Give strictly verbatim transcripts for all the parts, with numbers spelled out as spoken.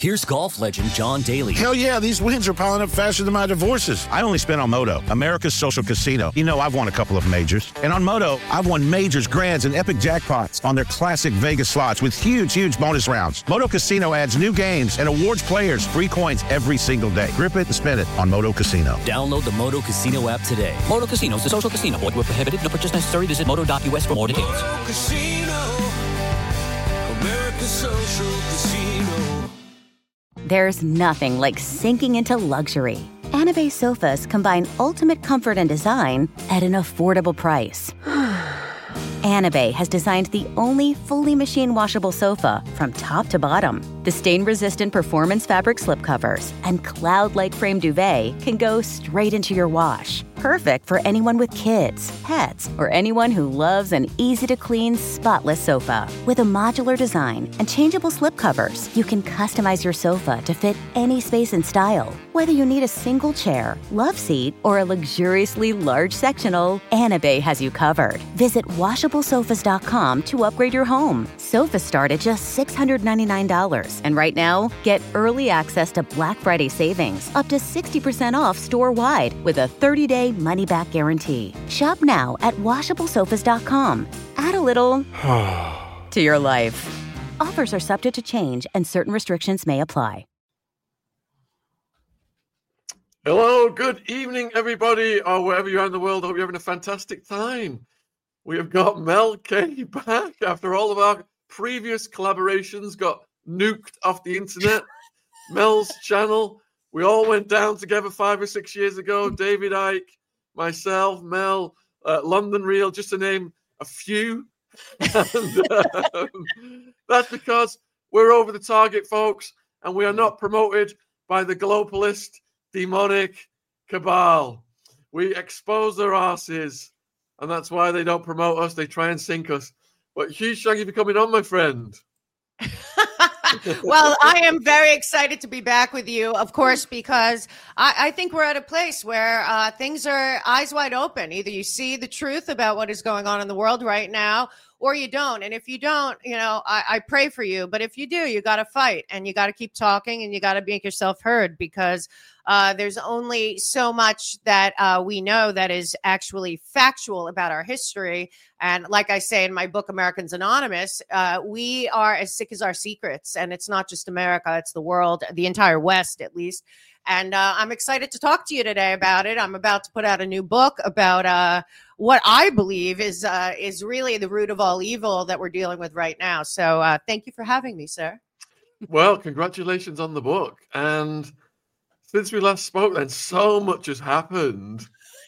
Here's golf legend John Daly. Hell yeah, these wins are piling up faster than my divorces. I only spent on Moto, America's social casino. You know, I've won a couple of majors. And on Moto, I've won majors, grands, and epic jackpots on their classic Vegas slots with huge, huge bonus rounds. Moto Casino adds new games and awards players free coins every single day. Grip it and spin it on Moto Casino. Download the Moto Casino app today. Moto Casino is a social casino. Void where prohibited. No purchase necessary. Visit moto dot u s for more details. Moto Casino, America's social casino. There's nothing like sinking into luxury. Anabay sofas combine ultimate comfort and design at an affordable price. Anabay has designed the only fully machine washable sofa from top to bottom. The stain-resistant performance fabric slipcovers and cloud-like frame duvet can go straight into your wash. Perfect for anyone with kids, pets, or anyone who loves an easy-to-clean, spotless sofa. With a modular design and changeable slipcovers, you can customize your sofa to fit any space and style. Whether you need a single chair, love seat, or a luxuriously large sectional, Anabay has you covered. Visit washable sofas dot com to upgrade your home. Sofas start at just six hundred ninety-nine dollars. And right now, get early access to Black Friday savings, up to sixty percent off store-wide with a thirty-day money-back guarantee. Shop now at washable sofas dot com. Add a little to your life. Offers are subject to change and certain restrictions may apply. Hello, good evening, everybody, or wherever you are in the world. I hope you're having a fantastic time. We have got Mel K back after all of our previous collaborations got nuked off the internet. Mel's channel, we all went down together five or six years ago. David Icke, myself, Mel, uh, London Real, just to name a few. And, um, that's because we're over the target, folks, and we are not promoted by the globalist, demonic cabal. We expose their asses, and that's why they don't promote us. They try and sink us. But huge thank you for coming on, my friend. Well, I am very excited to be back with you, of course, because I, I think we're at a place where uh, things are eyes wide open. Either you see the truth about what is going on in the world right now, or you don't. And if you don't, you know, I, I pray for you. But if you do, you got to fight and you got to keep talking and you got to make yourself heard, because uh, there's only so much that uh, we know that is actually factual about our history. And like I say in my book, Americans Anonymous, uh, we are as sick as our secrets. And it's not just America, it's the world, the entire West, at least. And uh, I'm excited to talk to you today about it. I'm about to put out a new book about uh, what I believe is uh, is really the root of all evil that we're dealing with right now. So uh, thank you for having me, sir. Well, congratulations on the book. And since we last spoke, then so much has happened.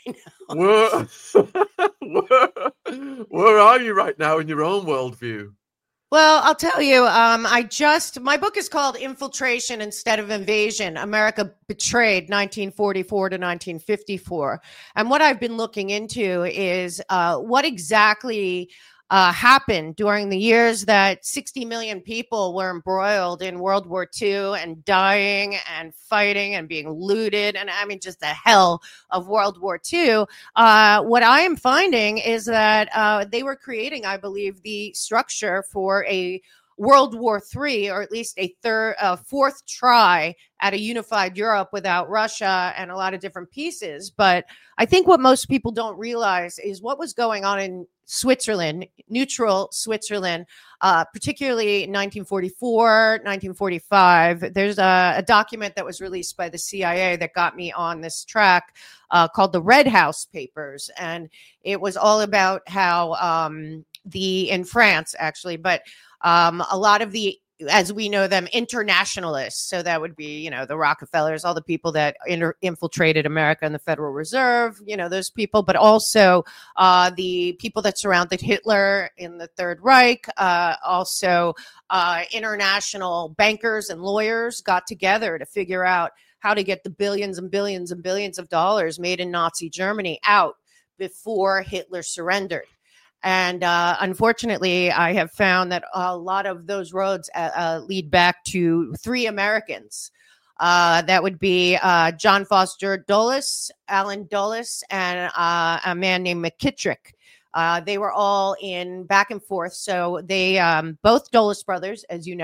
Where, where, where are you right now in your own worldview? Well, I'll tell you, um, I just, my book is called Infiltration Instead of Invasion, America Betrayed, nineteen forty-four to nineteen fifty-four. And what I've been looking into is uh, what exactly uh, happened during the years that sixty million people were embroiled in World War Two and dying and fighting and being looted. And I mean, just the hell of World War Two. Uh, what I am finding is that uh, they were creating, I believe, the structure for a World War Three, or at least a third, uh, fourth try at a unified Europe without Russia and a lot of different pieces. But I think what most people don't realize is what was going on in Switzerland, neutral Switzerland, uh, particularly nineteen forty-four, nineteen forty-five. There's a, a document that was released by the C I A that got me on this track uh, called the Red House Papers. And it was all about how um, the, in France actually, but um, a lot of the, as we know them, internationalists. So that would be, you know, the Rockefellers, all the people that inter- infiltrated America and the Federal Reserve, you know, those people, but also uh, the people that surrounded Hitler in the Third Reich. Uh, also, uh, international bankers and lawyers got together to figure out how to get the billions and billions and billions of dollars made in Nazi Germany out before Hitler surrendered. And uh, unfortunately, I have found that a lot of those roads uh, uh, lead back to three Americans. Uh, that would be uh, John Foster Dulles, Alan Dulles, and uh, a man named McKittrick. Uh, they were all in back and forth. So they, um, both Dulles brothers, as you know,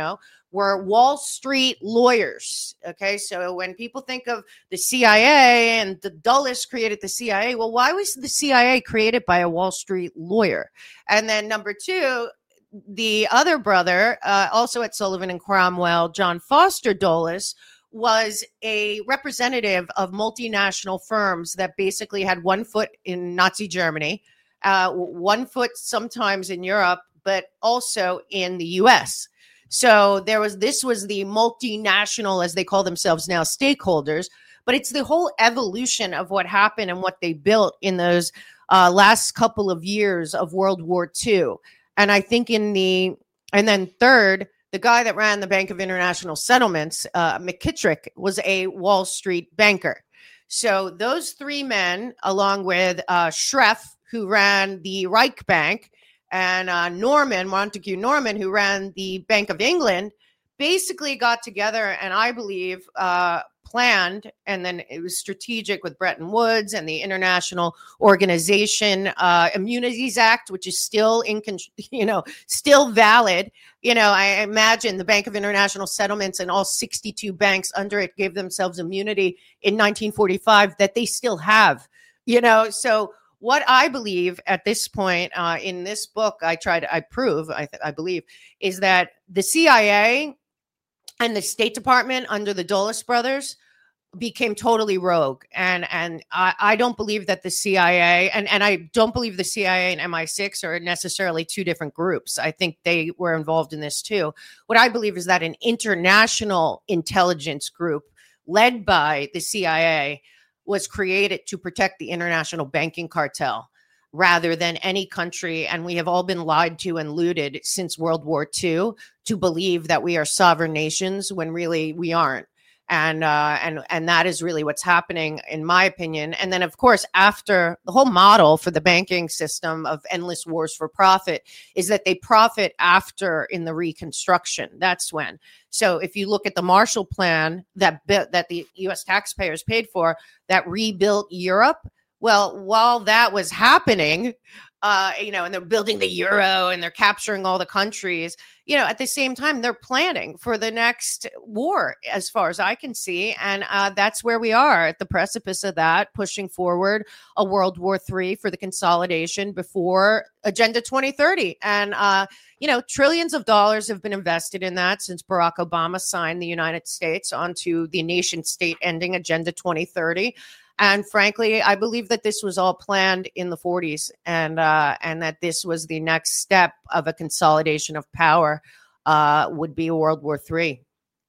were Wall Street lawyers. Okay, so when people think of the C I A and the Dulles created the C I A, well, why was the C I A created by a Wall Street lawyer? And then number two, the other brother, uh, also at Sullivan and Cromwell, John Foster Dulles, was a representative of multinational firms that basically had one foot in Nazi Germany, uh, one foot sometimes in Europe, but also in the U S. So there was, this was the multinational, as they call themselves now, stakeholders, but it's the whole evolution of what happened and what they built in those uh, last couple of years of World War Two. And I think in the, and then third, the guy that ran the Bank of International Settlements, uh, McKittrick, was a Wall Street banker. So those three men, along with uh, Schreff, who ran the Reich Bank, and uh, Norman, Montague Norman, who ran the Bank of England, basically got together and I believe uh, planned, and then it was strategic with Bretton Woods and the International Organization uh, Immunities Act, which is still in, you know, still valid. You know, I imagine the Bank of International Settlements and all sixty-two banks under it gave themselves immunity in nineteen forty-five that they still have, you know, so what I believe at this point uh, in this book, I try to, I prove, I, th- I believe, is that the C I A and the State Department under the Dulles brothers became totally rogue. And and I, I don't believe that the C I A, and, and I don't believe the C I A and M I six are necessarily two different groups. I think they were involved in this too. What I believe is that an international intelligence group led by the C I A was created to protect the international banking cartel rather than any country. And we have all been lied to and looted since World War Two to believe that we are sovereign nations when really we aren't. And uh, and and that is really what's happening, in my opinion. And then, of course, after the whole model for the banking system of endless wars for profit is that they profit after in the reconstruction. That's when. So if you look at the Marshall Plan that that the U S taxpayers paid for, that rebuilt Europe. Well, while that was happening, uh, you know, and they're building the euro and they're capturing all the countries, you know, at the same time, they're planning for the next war, as far as I can see. And uh, that's where we are at the precipice of that, pushing forward a World War Three for the consolidation before Agenda twenty thirty. And, uh, you know, trillions of dollars have been invested in that since Barack Obama signed the United States onto the nation state ending Agenda twenty thirty. And frankly, I believe that this was all planned in the forties, and uh, and that this was the next step of a consolidation of power uh, would be World War Three.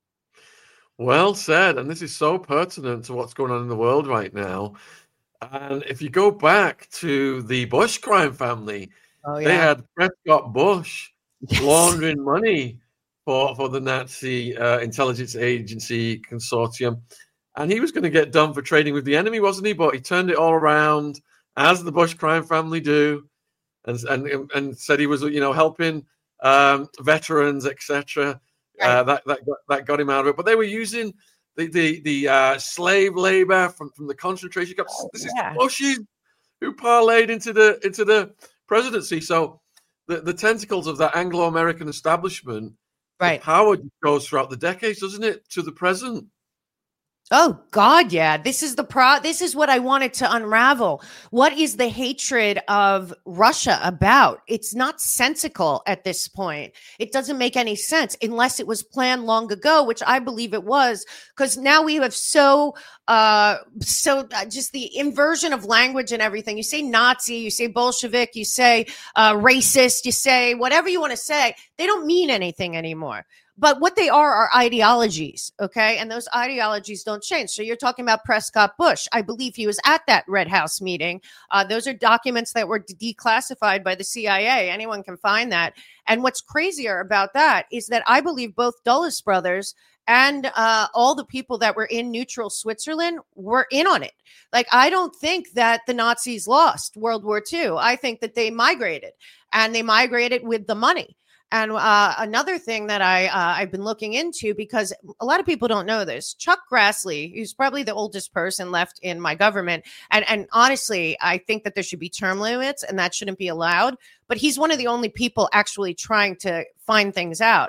Well said. And this is so pertinent to what's going on in the world right now. And if you go back to the Bush crime family, oh, yeah. they had Prescott Bush yes. laundering money for, for the Nazi uh, intelligence agency consortium. And he was going to get done for trading with the enemy, wasn't he? But he turned it all around, as the Bush crime family do, and and and said he was, you know, helping um, veterans, et cetera. Right. Uh, that that got, that got him out of it. But they were using the the the uh, slave labor from, from the concentration camps. Oh, this yeah. is Bush who parlayed into the into the presidency. So the, the tentacles of that Anglo-American establishment, right, the power goes throughout the decades, doesn't it, to the present? Oh God, yeah. This is the pro. This is what I wanted to unravel. What is the hatred of Russia about? It's not sensical at this point. It doesn't make any sense unless it was planned long ago, which I believe it was, because now we have so, uh, so uh, just the inversion of language and everything. You say Nazi, you say Bolshevik, you say uh, racist, you say whatever you want to say. They don't mean anything anymore. But what they are are ideologies, okay? And those ideologies don't change. So you're talking about Prescott Bush. I believe he was at that Red House meeting. Uh, those are documents that were declassified by the C I A. Anyone can find that. And what's crazier about that is that I believe both Dulles brothers and uh, all the people that were in neutral Switzerland were in on it. Like, I don't think that the Nazis lost World War Two. I think that they migrated, and they migrated with the money. And uh, another thing that I, uh, I've been looking into, because a lot of people don't know this, Chuck Grassley, who's probably the oldest person left in my government. And, and honestly, I think that there should be term limits and that shouldn't be allowed. But he's one of the only people actually trying to find things out.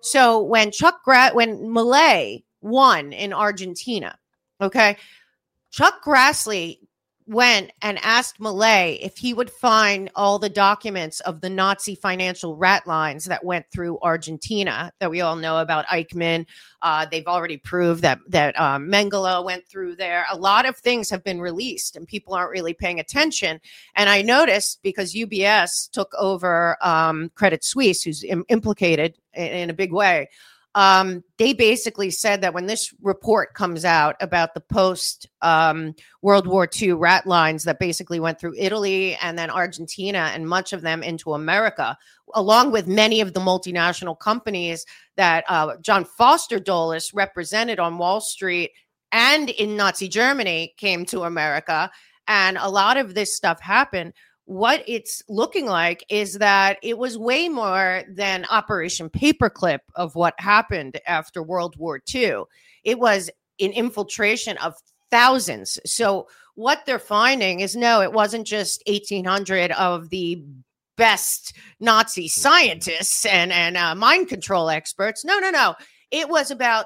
So when Chuck Gra- when Milei won in Argentina, okay, Chuck Grassley went and asked Milei if he would find all the documents of the Nazi financial rat lines that went through Argentina that we all know about. Eichmann. Uh, they've already proved that that um, Mengele went through there. A lot of things have been released and people aren't really paying attention. And I noticed because U B S took over um, Credit Suisse, who's im- implicated in, in a big way. Um, they basically said that when this report comes out about the post um, World War Two rat lines that basically went through Italy and then Argentina and much of them into America, along with many of the multinational companies that uh, John Foster Dulles represented on Wall Street and in Nazi Germany came to America. And a lot of this stuff happened. What it's looking like is that it was way more than Operation Paperclip of what happened after World War Two. It was an infiltration of thousands. So what they're finding is, no, it wasn't just eighteen hundred of the best Nazi scientists and, and uh, mind control experts. No, no, no. It was about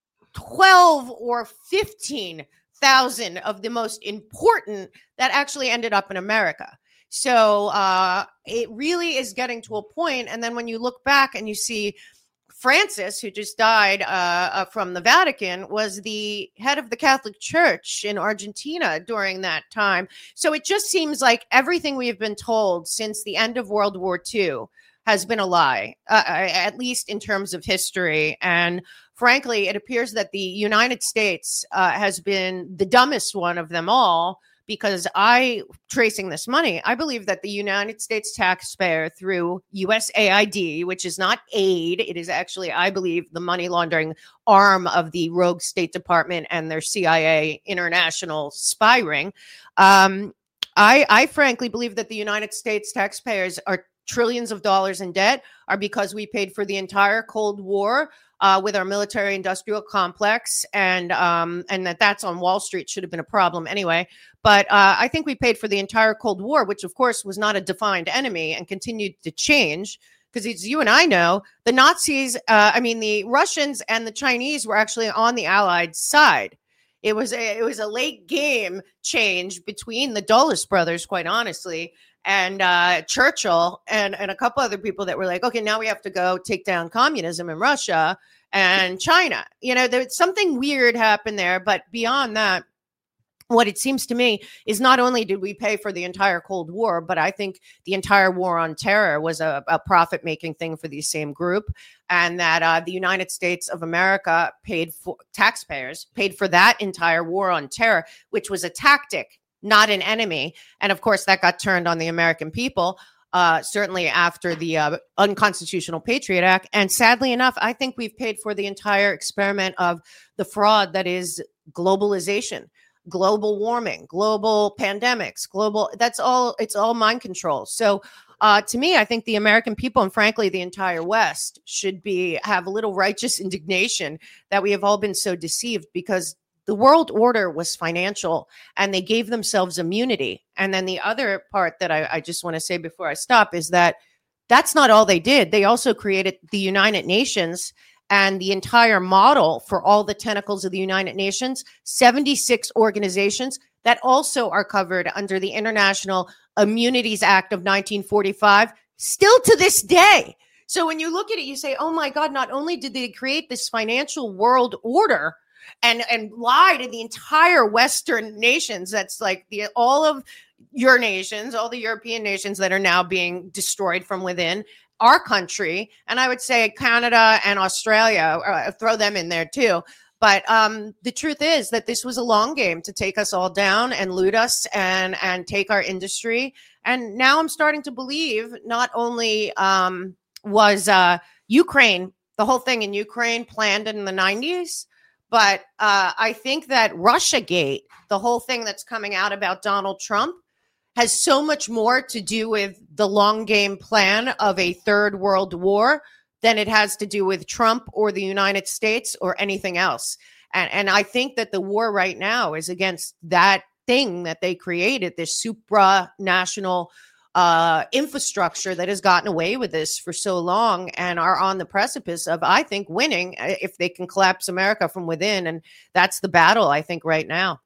twelve or fifteen thousand of the most important that actually ended up in America. So uh, it really is getting to a point. And then when you look back and you see Francis, who just died uh, uh, from the Vatican, was the head of the Catholic Church in Argentina during that time. So it just seems like everything we have been told since the end of World War Two has been a lie, uh, at least in terms of history. And frankly, it appears that the United States uh, has been the dumbest one of them all. Because I, tracing this money, I believe that the United States taxpayer through U S A I D, which is not aid, it is actually, I believe, the money laundering arm of the rogue State Department and their C I A international spy ring. Um, I, I frankly believe that the United States taxpayers are trillions of dollars in debt are because we paid for the entire Cold War Uh, with our military industrial complex, and um, and that that's on Wall Street should have been a problem anyway. But uh, I think we paid for the entire Cold War, which of course was not a defined enemy and continued to change. Because as you and I know, the Nazis, uh, I mean, the Russians and the Chinese were actually on the Allied side. It was a, it was a late game change between the Dulles brothers, quite honestly, and uh, Churchill and, and a couple other people that were like, okay, now we have to go take down communism in Russia and China. You know, there's something weird happened there. But beyond that, what it seems to me is not only did we pay for the entire Cold War, but I think the entire war on terror was a, a profit-making thing for the same group, and that uh, the United States of America paid for, taxpayers paid for that entire war on terror, which was a tactic, not an enemy. And of course, that got turned on the American people, uh, certainly after the uh, unconstitutional Patriot Act. And sadly enough, I think we've paid for the entire experiment of the fraud that is globalization. Global warming, global pandemics, global, that's all, it's all mind control. So uh, to me, I think the American people and frankly, the entire West should be, have a little righteous indignation that we have all been so deceived, because the world order was financial and they gave themselves immunity. And then the other part that I, I just want to say before I stop is that that's not all they did. They also created the United Nations and the entire model for all the tentacles of the United Nations, seventy-six organizations that also are covered under the International Immunities Act of nineteen forty-five, still to this day. So when you look at it, you say, oh my God, not only did they create this financial world order and, and lie to the entire Western nations, that's like the all of your nations, all the European nations that are now being destroyed from within, our country, and I would say Canada and Australia, uh, throw them in there too. But um, the truth is that this was a long game to take us all down and loot us and, and take our industry. And now I'm starting to believe not only um, was uh, Ukraine, the whole thing in Ukraine planned in the nineties, but uh, I think that Russiagate, the whole thing that's coming out about Donald Trump, has so much more to do with the long game plan of a third world war than it has to do with Trump or the United States or anything else. And, and I think that the war right now is against that thing that they created, this supranational uh, infrastructure that has gotten away with this for so long and are on the precipice of, I think, winning if they can collapse America from within. And that's the battle, I think, right now.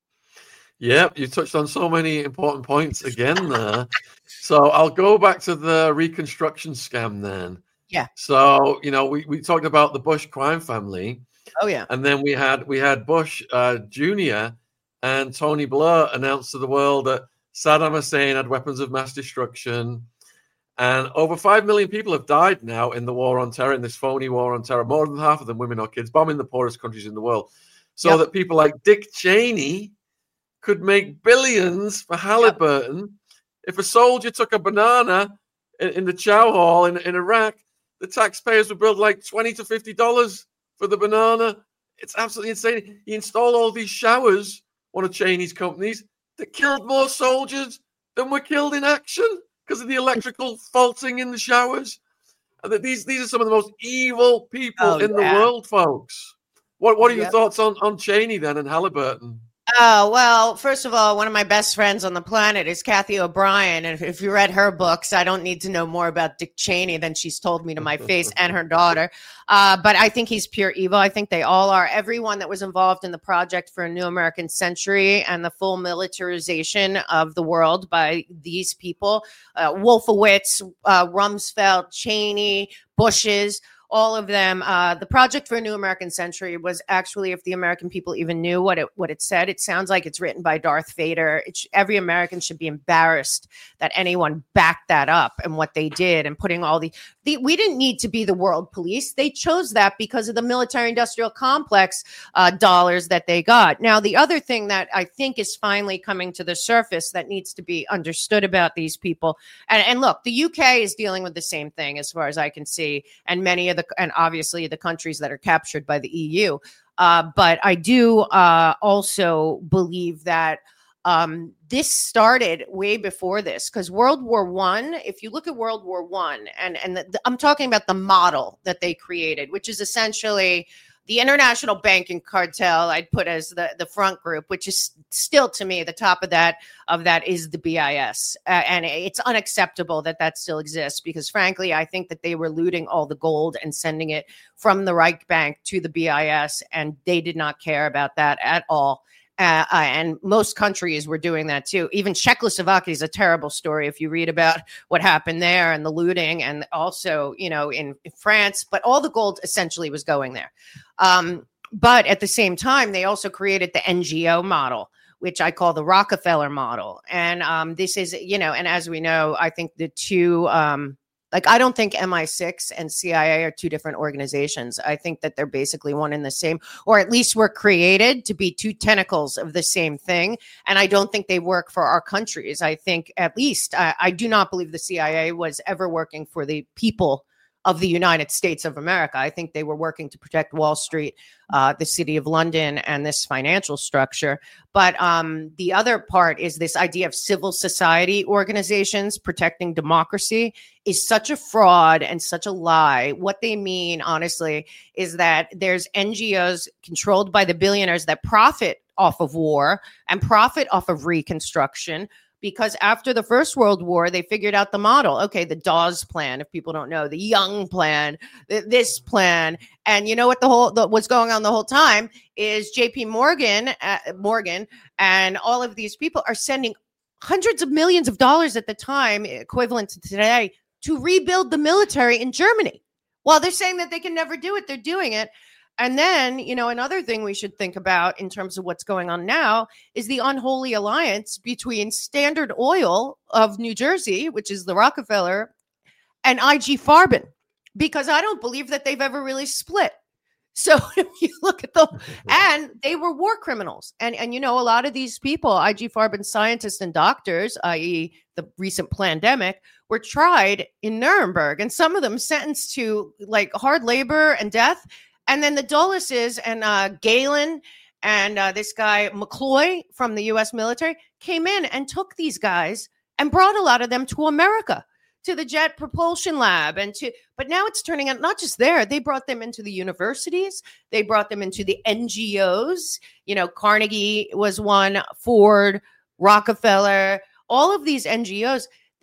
Yeah, you touched on so many important points again there. So I'll go back to the Reconstruction scam then. Yeah. So, you know, we, we talked about the Bush crime family. Oh, yeah. And then we had we had Bush uh, Junior and Tony Blair announced to the world that Saddam Hussein had weapons of mass destruction. And over five million people have died now in the war on terror, in this phony war on terror. More than half of them women or kids, bombing the poorest countries in the world. So yep. that people like Dick Cheney could make billions for Halliburton. Yep. If a soldier took a banana in, in the chow hall in, in Iraq, the taxpayers would build like twenty to fifty dollars for the banana. It's absolutely insane. He installed all these showers, one of Cheney's companies, that killed more soldiers than were killed in action because of the electrical faulting in the showers. And that these these are some of the most evil people oh, in yeah. the world, folks. What what are your yep. thoughts on, on Cheney then and Halliburton? Oh, well, first of all, one of my best friends on the planet is Kathy O'Brien. And if, if you read her books, I don't need to know more about Dick Cheney than she's told me to my face and her daughter. Uh, but I think he's pure evil. I think they all are. Everyone that was involved in the Project for a New American Century and the full militarization of the world by these people, uh, Wolfowitz, uh, Rumsfeld, Cheney, Bushes, all of them. Uh, the Project for a New American Century was actually, if the American people even knew what it what it said, it sounds like it's written by Darth Vader. It sh- every American should be embarrassed that anyone backed that up and what they did and putting all the, the we didn't need to be the world police. They chose that because of the military-industrial complex uh, dollars that they got. Now, the other thing that I think is finally coming to the surface that needs to be understood about these people, and, and look, the U K is dealing with the same thing as far as I can see, and many of the and obviously the countries that are captured by the E U. Uh, but I do uh, also believe that um, this started way before this, because World War One, if you look at World War One, and, and the, the, I'm talking about the model that they created, which is essentially the international banking cartel, I'd put as the, the front group, which is still, to me, the top of that of that is the B I S. Uh, and it's unacceptable that that still exists because, frankly, I think that they were looting all the gold and sending it from the Reich Bank to the B I S, and they did not care about that at all. Uh, uh, and most countries were doing that too. Even Czechoslovakia is a terrible story if you read about what happened there and the looting, and also, you know, in, in France. But all the gold essentially was going there. Um, but at the same time, they also created the N G O model, which I call the Rockefeller model. And um, this is, you know, and as we know, I think the two. Um, Like, I don't think M I six and C I A are two different organizations. I think that they're basically one and the same, or at least were created to be two tentacles of the same thing. And I don't think they work for our countries. I think, at least, I, I do not believe the C I A was ever working for the people of the United States of America. I think they were working to protect Wall Street, uh, the city of London, and this financial structure. But um, the other part is this idea of civil society organizations protecting democracy is such a fraud and such a lie. What they mean, honestly, is that there's N G Os controlled by the billionaires that profit off of war and profit off of reconstruction. Because after the First World War, they figured out the model. Okay, the Dawes Plan, if people don't know, the Young Plan, th- this plan. And you know what the whole the, what's going on the whole time is J P Morgan, uh, Morgan and all of these people are sending hundreds of millions of dollars at the time, equivalent to today, to rebuild the military in Germany. While they're saying that they can never do it, they're doing it. And then, you know, another thing we should think about in terms of what's going on now is the unholy alliance between Standard Oil of New Jersey, which is the Rockefeller, and I G Farben, because I don't believe that they've ever really split. So if you look at them, and they were war criminals. And, and you know, a lot of these people, I G Farben scientists and doctors, that is the recent pandemic, were tried in Nuremberg, and some of them sentenced to like hard labor and death. And then the Dulles and uh, Galen and uh, this guy McCloy from the U S military came in and took these guys and brought a lot of them to America, to the Jet Propulsion Lab. And to, but now it's turning out not just there. They brought them into the universities. They brought them into the N G Os. You know, Carnegie was one, Ford, Rockefeller, all of these N G Os.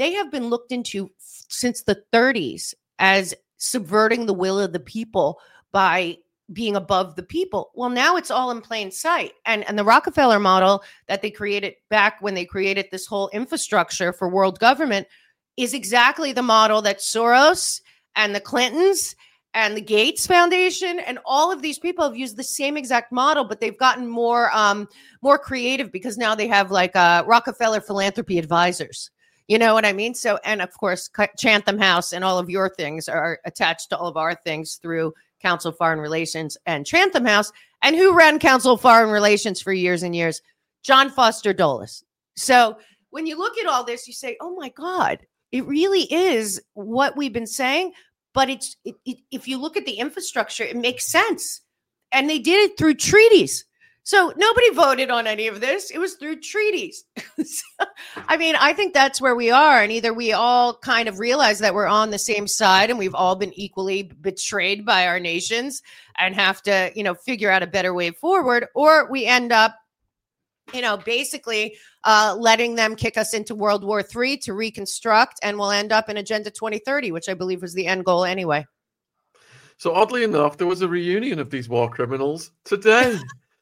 they have been looked into f- since the thirties as subverting the will of the people by being above the people. Well, now it's all in plain sight. And, and the Rockefeller model that they created back when they created this whole infrastructure for world government is exactly the model that Soros and the Clintons and the Gates Foundation and all of these people have used the same exact model, but they've gotten more um, more creative because now they have like uh, Rockefeller Philanthropy Advisors. You know what I mean? So, and of course, Chatham House and all of your things are attached to all of our things through Council of Foreign Relations and Chatham House. And who ran Council of Foreign Relations for years and years? John Foster Dulles. So when you look at all this, you say, oh my God, it really is what we've been saying. But it's it, it, if you look at the infrastructure, it makes sense. And they did it through treaties. So nobody voted on any of this. It was through treaties. So, I mean, I think that's where we are. And either we all kind of realize that we're on the same side and we've all been equally betrayed by our nations and have to, you know, figure out a better way forward, or we end up, you know, basically uh, letting them kick us into World War Three to reconstruct, and we'll end up in Agenda twenty thirty, which I believe was the end goal anyway. So oddly enough, there was a reunion of these war criminals today.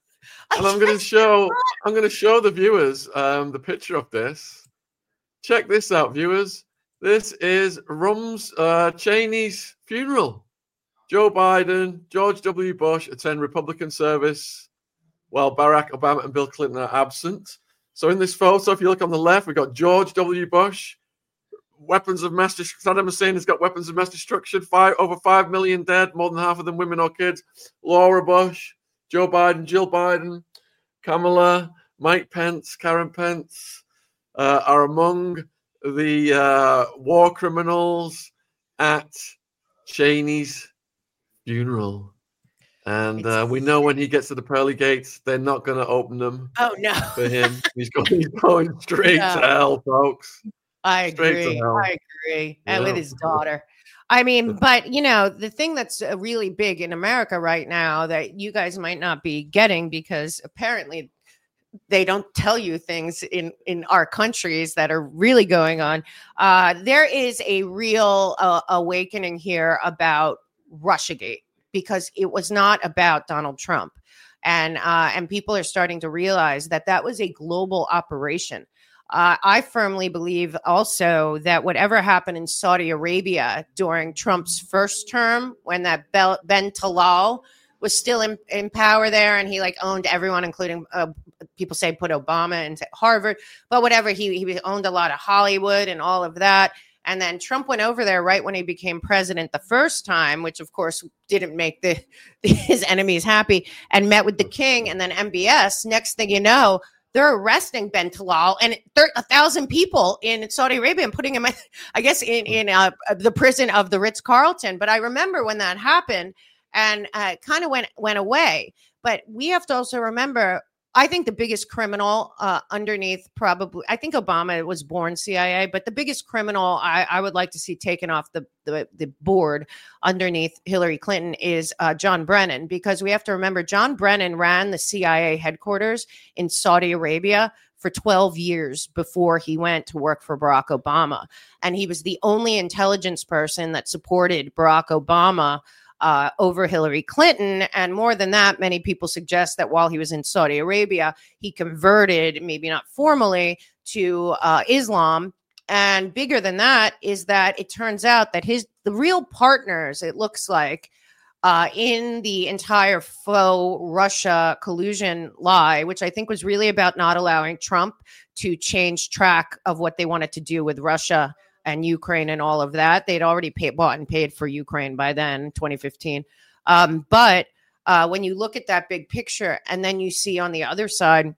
And I'm going to show I'm going to show the viewers um, the picture of this. Check this out, viewers. This is Rums uh, Cheney's funeral. Joe Biden, George W. Bush attend Republican service while Barack Obama and Bill Clinton are absent. So in this photo, if you look on the left, we've got George W. Bush, weapons of mass destruction. Saddam Hussein has got weapons of mass destruction, five, over five million dead, more than half of them women or kids. Laura Bush, Joe Biden, Jill Biden, Kamala, Mike Pence, Karen Pence uh, are among the uh, war criminals at Cheney's funeral. And uh, we know when he gets to the pearly gates, they're not going to open them. Oh, no. For him. He's going, he's going straight No. to hell, folks. I Straight to agree. hell. I agree. And Yeah. with his daughter. I mean, but, you know, the thing that's uh, really big in America right now that you guys might not be getting, because apparently they don't tell you things in, in our countries that are really going on. Uh, there is a real uh, awakening here about Russiagate, because it was not about Donald Trump. And uh, and people are starting to realize that that was a global operation. Uh, I firmly believe also that whatever happened in Saudi Arabia during Trump's first term, when that Bel- Ben Talal was still in, in power there, and he like owned everyone, including uh, people say put Obama into Harvard, but whatever, he he owned a lot of Hollywood and all of that. And then Trump went over there right when he became president the first time, which of course didn't make the his enemies happy, and met with the king and then M B S. Next thing you know, they're arresting Ben Talal and a thousand people in Saudi Arabia and putting him, I guess, in, in uh, the prison of the Ritz-Carlton. But I remember when that happened, and uh, kind of went, went away. But we have to also remember, I think the biggest criminal uh, underneath probably, I think Obama was born C I A, but the biggest criminal I, I would like to see taken off the, the, the board underneath Hillary Clinton is uh, John Brennan, because we have to remember John Brennan ran the C I A headquarters in Saudi Arabia for twelve years before he went to work for Barack Obama. And he was the only intelligence person that supported Barack Obama Uh, over Hillary Clinton. And more than that, many people suggest that while he was in Saudi Arabia, he converted, maybe not formally, to uh, Islam. And bigger than that is that it turns out that his the real partners, it looks like, uh, in the entire faux Russia collusion lie, which I think was really about not allowing Trump to change track of what they wanted to do with Russia and Ukraine and all of that. They'd already paid, bought and paid for Ukraine by then, twenty fifteen. Um, but uh, when you look at that big picture, and then you see on the other side,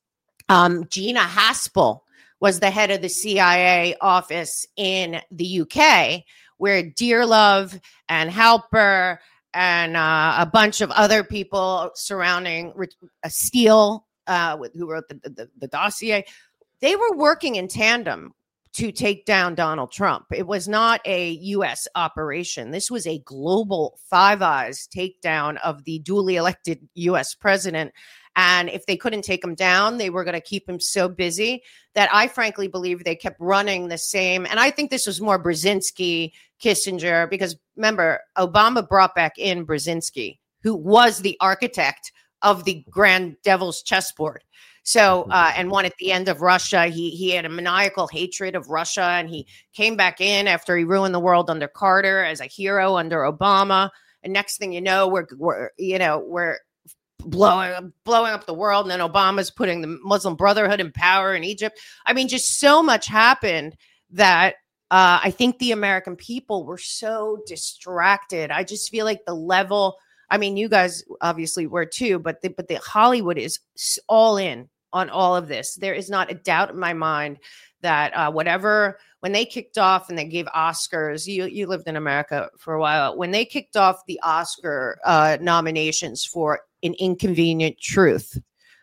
um, Gina Haspel was the head of the C I A office in the U K, where Dearlove and Halper and uh, a bunch of other people surrounding uh, Steele, uh, who wrote the, the, the dossier, they were working in tandem to take down Donald Trump. It was not a U S operation. This was a global Five Eyes takedown of the duly elected U S president. And if they couldn't take him down, they were going to keep him so busy that I frankly believe they kept running the same. And I think this was more Brzezinski, Kissinger, because remember, Obama brought back in Brzezinski, who was the architect of the Grand Devil's chessboard. So, uh, and one at the end of Russia, he he had a maniacal hatred of Russia, and he came back in after he ruined the world under Carter as a hero under Obama. And next thing you know, we're, we're you know, we're blowing blowing up the world, and then Obama's putting the Muslim Brotherhood in power in Egypt. I mean, just so much happened that uh, I think the American people were so distracted. I just feel like the level. I mean, you guys obviously were too, but the, but the Hollywood is all in on all of this. There is not a doubt in my mind that uh, whatever, when they kicked off and they gave Oscars, you you lived in America for a while, when they kicked off the Oscar uh, nominations for An Inconvenient Truth,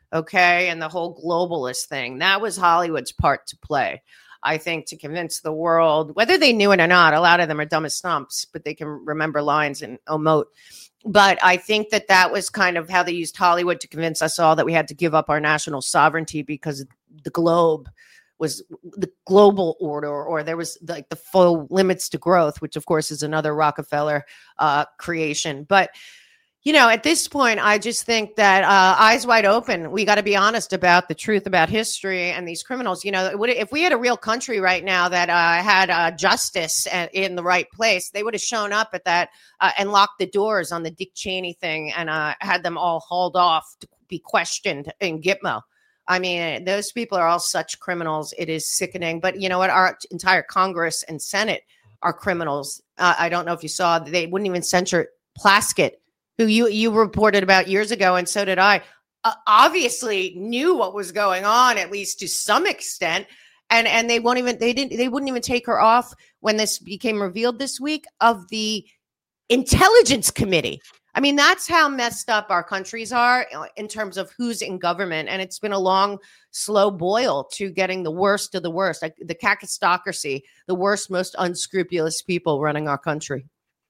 okay, and the whole globalist thing, that was Hollywood's part to play. I think to convince the world, whether they knew it or not, a lot of them are dumb as stumps, but they can remember lines and emote. But I think that that was kind of how they used Hollywood to convince us all that we had to give up our national sovereignty because the globe was the global order, or there was like the full limits to growth, which of course is another Rockefeller uh, creation. But you know, at this point, I just think that uh, eyes wide open. We got to be honest about the truth about history and these criminals. You know, if we had a real country right now that uh, had uh, justice in the right place, they would have shown up at that uh, and locked the doors on the Dick Cheney thing and uh, had them all hauled off to be questioned in Gitmo. I mean, those people are all such criminals. It is sickening. But you know what? Our entire Congress and Senate are criminals. Uh, I don't know if you saw, they wouldn't even censure Plaskett, who you you reported about years ago, and so did I, uh, obviously knew what was going on, at least to some extent, and and they won't even they didn't they wouldn't even take her off when this became revealed this week of the Intelligence Committee. I mean, that's how messed up our countries are in terms of who's in government, and it's been a long, slow boil to getting the worst of the worst, like the kakistocracy, the worst, most unscrupulous people running our country.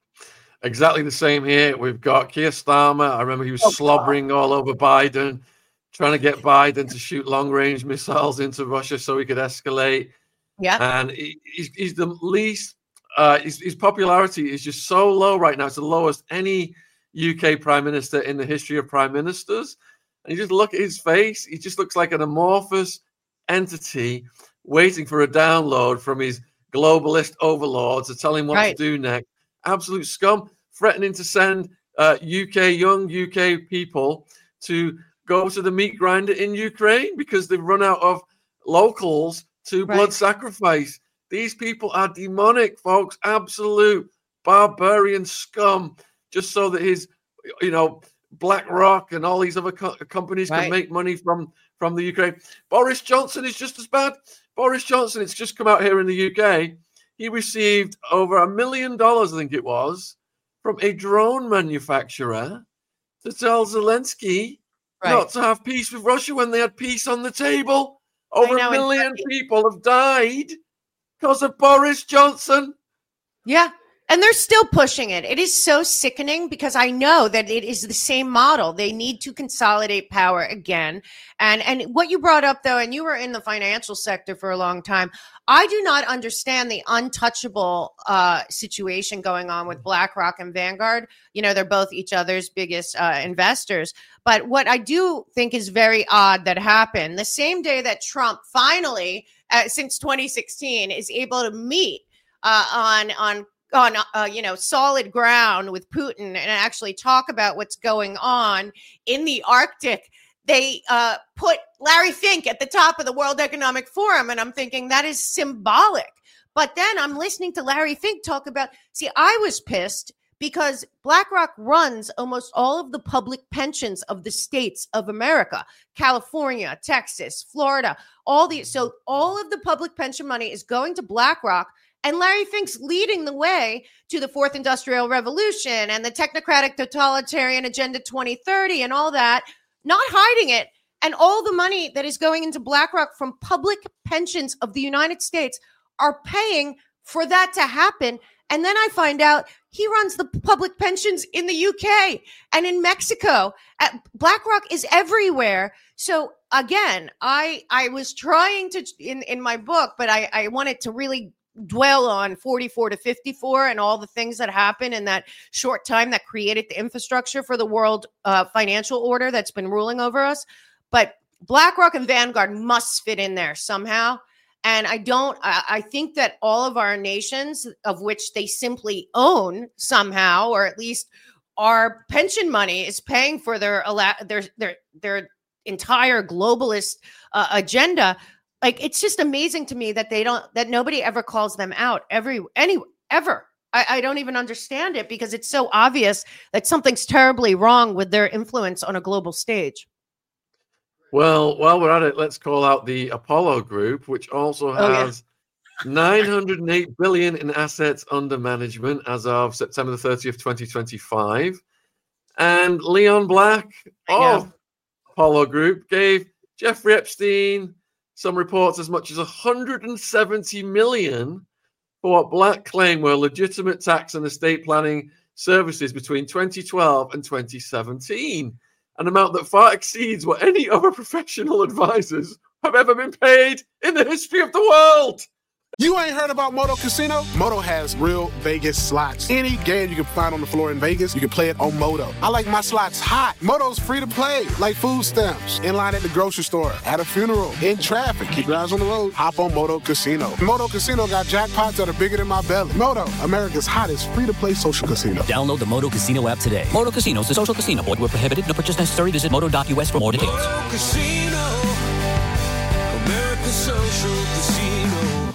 Exactly the same here. We've got Keir Starmer. I remember he was oh, slobbering God. all over Biden, trying to get Biden to shoot long-range missiles into Russia so he could escalate. Yeah, and he, he's, he's the least. Uh, his, his popularity is just so low right now. It's the lowest any U K prime minister in the history of prime ministers. And you just look at his face; he just looks like an amorphous entity waiting for a download from his globalist overlords to tell him what right. to do next. Absolute scum, threatening to send uh, U K young U K people to go to the meat grinder in Ukraine because they've run out of locals to right. blood sacrifice. These people are demonic, folks. Absolute barbarian scum. Just so that his, you know, BlackRock and all these other co- companies right. can make money from from the Ukraine. Boris Johnson is just as bad. Boris Johnson, it's just come out here in the U K. He received over a million dollars, I think it was, from a drone manufacturer to tell Zelensky right. not to have peace with Russia when they had peace on the table. Over know, a million people have died because of Boris Johnson. Yeah. And they're still pushing it. It is so sickening because I know that it is the same model. They need to consolidate power again. And and what you brought up, though, and you were in the financial sector for a long time, I do not understand the untouchable uh, situation going on with BlackRock and Vanguard. You know, they're both each other's biggest uh, investors. But what I do think is very odd that happened, the same day that Trump finally, uh, since twenty sixteen, is able to meet uh, on on on, uh, you know, solid ground with Putin and actually talk about what's going on in the Arctic, they uh, put Larry Fink at the top of the World Economic Forum. And I'm thinking that is symbolic. But then I'm listening to Larry Fink talk about, see, I was pissed because BlackRock runs almost all of the public pensions of the states of America, California, Texas, Florida, all these. So all of the public pension money is going to BlackRock. And Larry Fink's leading the way to the fourth industrial revolution and the technocratic totalitarian agenda twenty thirty and all that, not hiding it. And all the money that is going into BlackRock from public pensions of the United States are paying for that to happen. And then I find out He runs the public pensions in the U K and in Mexico. Uh, BlackRock is everywhere. So again, I I was trying to in, in my book, but I, I wanted to really dwell on forty-four to fifty-four and all the things that happened in that short time that created the infrastructure for the world uh, financial order that's been ruling over us. But BlackRock and Vanguard must fit in there somehow. And I don't, I, I think that all of our nations, of which they simply own somehow, or at least our pension money is paying for their, their, their, their entire globalist uh, agenda. Like, it's just amazing to me that they don't, that nobody ever calls them out every, any, ever. I, I don't even understand it, because it's so obvious that something's terribly wrong with their influence on a global stage. Well, while we're at it, let's call out the Apollo Group, which also has oh, yeah. nine hundred eight billion in assets under management as of September the thirtieth, twenty twenty-five. And Leon Black of Apollo Group gave Jeffrey Epstein some reports as much as one hundred seventy million for what Black claimed were legitimate tax and estate planning services between twenty twelve and twenty seventeen. An amount that far exceeds what any other professional advisors have ever been paid in the history of the world. You ain't heard about Moto Casino? Moto has real Vegas slots. Any game you can find on the floor in Vegas, you can play it on Moto. I like my slots hot. Moto's free to play, like food stamps, in line at the grocery store, at a funeral, in traffic. Keep your eyes on the road. Hop on Moto Casino. Moto Casino got jackpots that are bigger than my belly. Moto, America's hottest free-to-play social casino. Download the Moto Casino app today. Moto Casino is a social casino. Void where prohibited. No purchase necessary. Visit moto dot U S for more details. Moto Casino, America's social casino.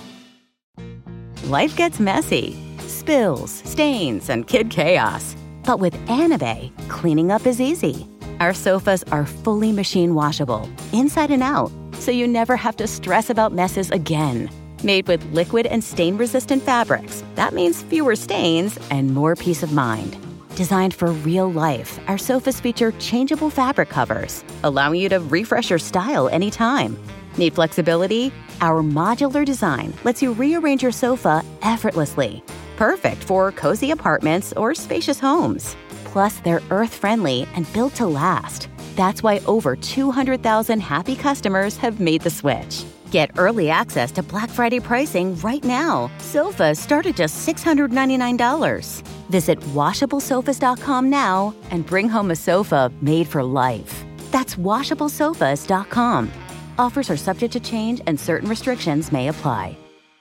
Life gets messy. Spills, stains, and kid chaos. But with Anabei, cleaning up is easy. Our sofas are fully machine washable, inside and out, so you never have to stress about messes again. Made with liquid and stain-resistant fabrics, that means fewer stains and more peace of mind. Designed for real life, our sofas feature changeable fabric covers, allowing you to refresh your style anytime. Need flexibility? Our modular design lets you rearrange your sofa effortlessly. Perfect for cozy apartments or spacious homes. Plus, they're earth-friendly and built to last. That's why over two hundred thousand happy customers have made the switch. Get early access to Black Friday pricing right now. Sofas start at just six hundred ninety-nine dollars. Visit washable sofas dot com now and bring home a sofa made for life. That's washable sofas dot com. Offers are subject to change and certain restrictions may apply.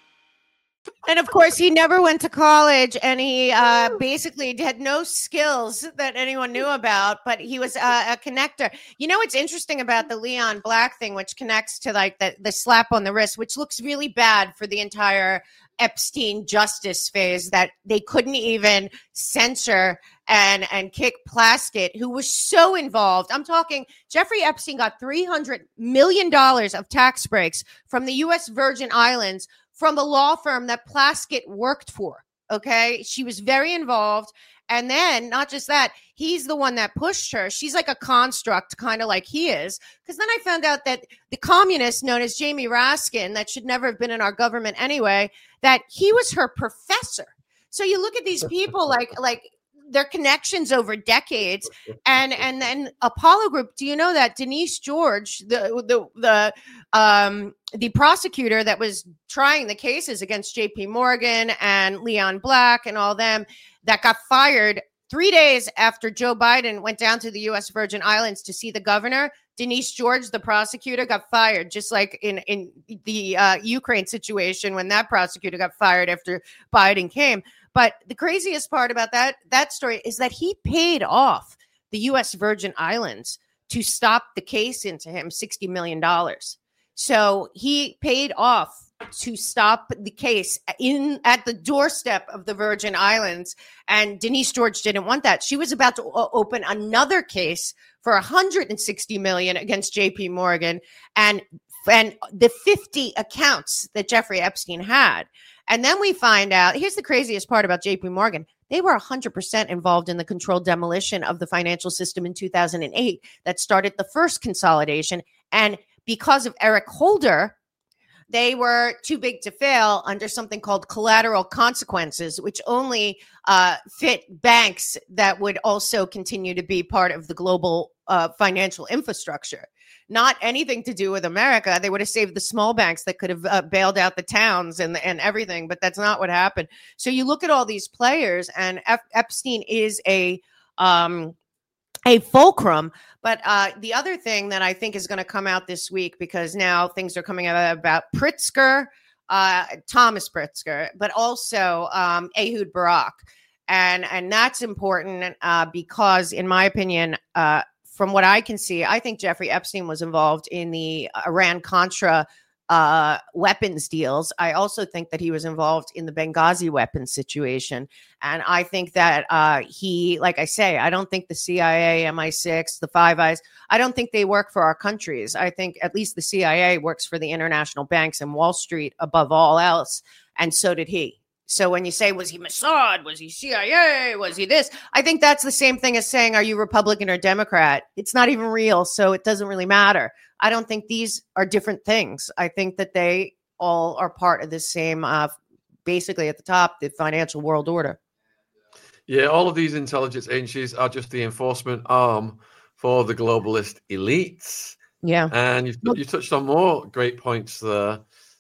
And of course, he never went to college, and he uh, basically had no skills that anyone knew about, but he was uh, a connector. You know what's interesting about the Leon Black thing, which connects to like the, the slap on the wrist, which looks really bad for the entire Epstein justice phase, that they couldn't even censor and and kick Plaskett, who was so involved. I'm talking Jeffrey Epstein got three hundred million dollars of tax breaks from the U S Virgin Islands from the law firm that Plaskett worked for. Okay. She was very involved. And then not just that, he's the one that pushed her. She's like a construct, kind of like he is. Because then I found out that the communist known as Jamie Raskin, that should never have been in our government anyway, that he was her professor. So you look at these people like, like, their connections over decades, and and then Apollo Group. Do you know that Denise George, the the the um the prosecutor that was trying the cases against J P Morgan and Leon Black and all them, that got fired three days after Joe Biden went down to the U S Virgin Islands to see the governor? Denise George, the prosecutor, got fired, just like in in the uh, Ukraine situation when that prosecutor got fired after Biden came. But the craziest part about that that story is that he paid off the U S Virgin Islands to stop the case into him sixty million dollars. So he paid off to stop the case in at the doorstep of the Virgin Islands. And Denise George didn't want that. She was about to o- open another case for one hundred sixty million dollars against J P Morgan and and the fifty accounts that Jeffrey Epstein had. And then we find out, here's the craziest part about J P Morgan. They were one hundred percent involved in the controlled demolition of the financial system in two thousand eight that started the first consolidation. And because of Eric Holder, they were too big to fail under something called collateral consequences, which only uh, fit banks that would also continue to be part of the global uh, financial infrastructure. Not anything to do with America. They would have saved the small banks that could have uh, bailed out the towns and, and everything, but that's not what happened. So you look at all these players, and F- Epstein is a um, a fulcrum. But uh, the other thing that I think is going to come out this week, because now things are coming out about Pritzker, uh, Thomas Pritzker, but also um, Ehud Barak. And, and that's important uh, because, in my opinion, uh, from what I can see, I think Jeffrey Epstein was involved in the Iran-Contra uh, weapons deals. I also think that he was involved in the Benghazi weapons situation. And I think that uh, he, like I say, I don't think the C I A, M I six, the Five Eyes, I don't think they work for our countries. I think at least the C I A works for the international banks and Wall Street above all else. And so did he. So when you say, was he Mossad? Was he C I A? Was he this? I think that's the same thing as saying, are you Republican or Democrat? It's not even real, so it doesn't really matter. I don't think these are different things. I think that they all are part of the same, uh, basically at the top, the financial world order. Yeah, all of these intelligence agencies are just the enforcement arm for the globalist elites. Yeah. And you you touched on more great points there.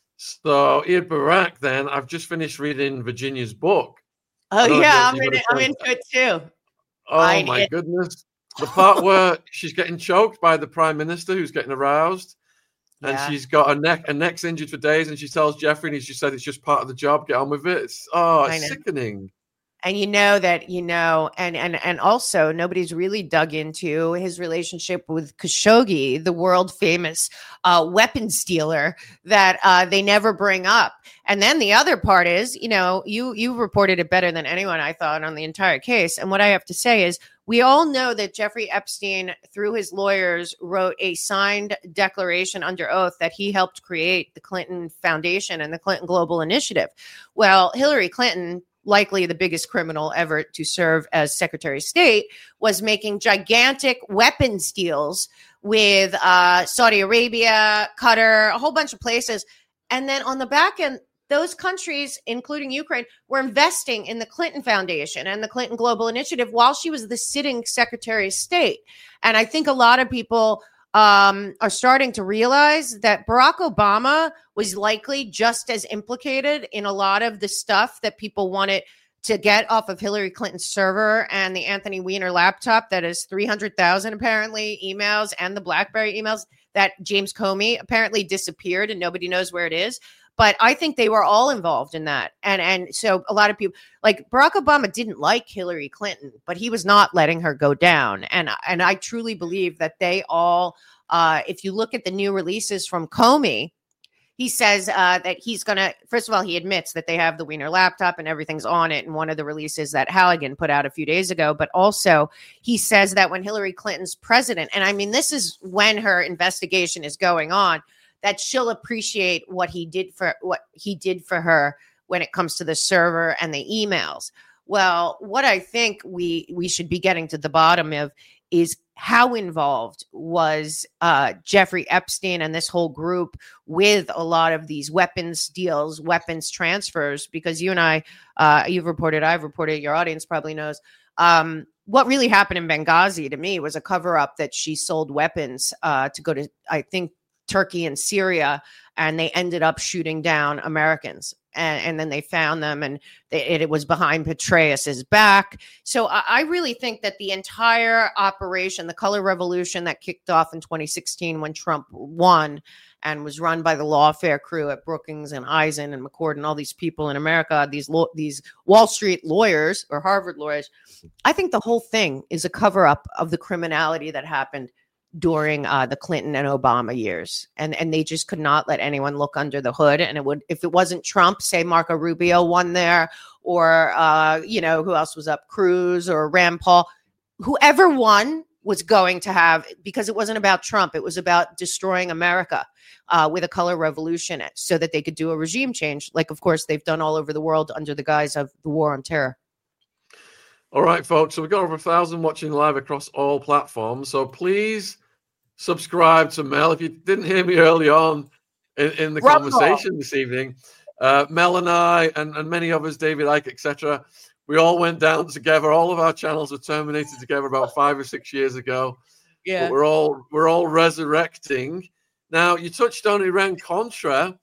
So, Ehud Barak, then, I've just finished reading Virginia's book. Oh, yeah, I'm, in it, I'm into it too. Oh, I, my it. goodness. The part where she's getting choked by the prime minister who's getting aroused, and yeah. she's got a neck, a neck's injured for days, and she tells Jeffrey, and he just said it's just part of the job, get on with it. It's, oh, it's sickening. And you know that, you know, and and and also nobody's really dug into his relationship with Khashoggi, the world famous uh, weapons dealer that uh, they never bring up. And then the other part is, you know, you you reported it better than anyone, I thought, on the entire case. And what I have to say is, we all know that Jeffrey Epstein, through his lawyers, wrote a signed declaration under oath that he helped create the Clinton Foundation and the Clinton Global Initiative. Well, Hillary Clinton, likely the biggest criminal ever to serve as Secretary of State, was making gigantic weapons deals with uh, Saudi Arabia, Qatar, a whole bunch of places. And then on the back end, those countries, including Ukraine, were investing in the Clinton Foundation and the Clinton Global Initiative while she was the sitting Secretary of State. And I think a lot of people um, are starting to realize that Barack Obama was likely just as implicated in a lot of the stuff that people wanted to get off of Hillary Clinton's server and the Anthony Weiner laptop that is three hundred thousand apparently emails, and the BlackBerry emails that James Comey apparently disappeared and nobody knows where it is. But I think they were all involved in that. And and so a lot of people, like Barack Obama didn't like Hillary Clinton, but he was not letting her go down. And, and I truly believe that they all, uh, if you look at the new releases from Comey, he says uh, that he's going to, first of all, he admits that they have the Weiner laptop and everything's on it in one of the releases that Halligan put out a few days ago. But also he says that when Hillary Clinton's president, and I mean, this is when her investigation is going on, that she'll appreciate what he did for what he did for her when it comes to the server and the emails. Well, what I think we we should be getting to the bottom of is how involved was uh, Jeffrey Epstein and this whole group with a lot of these weapons deals, weapons transfers, because you and I, uh, you've reported, I've reported, your audience probably knows. Um, what really happened in Benghazi to me was a cover up that she sold weapons uh, to go to, I think, Turkey and Syria, and they ended up shooting down Americans. And, and then they found them, and they, it, it was behind Petraeus's back. So I, I really think that the entire operation, the color revolution that kicked off in twenty sixteen when Trump won and was run by the lawfare crew at Brookings and Eisen and McCord and all these people in America, these law, these Wall Street lawyers or Harvard lawyers, I think the whole thing is a cover up of the criminality that happened during uh, the Clinton and Obama years. And and they just could not let anyone look under the hood. And it would, if it wasn't Trump, say Marco Rubio won there, or, uh, you know, who else was up? Cruz or Rand Paul, whoever won was going to have, because it wasn't about Trump. It was about destroying America uh, with a color revolution so that they could do a regime change. Like, of course, they've done all over the world under the guise of the war on terror. All right, folks. So we've got over a thousand watching live across all platforms. So please subscribe to Mel. If you didn't hear me early on, in, in the Rumble. conversation this evening. Uh, Mel and I, and, and many others, David Icke, et cetera, we all went down together. All of our channels were terminated together about five or six years ago. Yeah, but we're all we're all resurrecting. Now, you touched on Iran-Contra,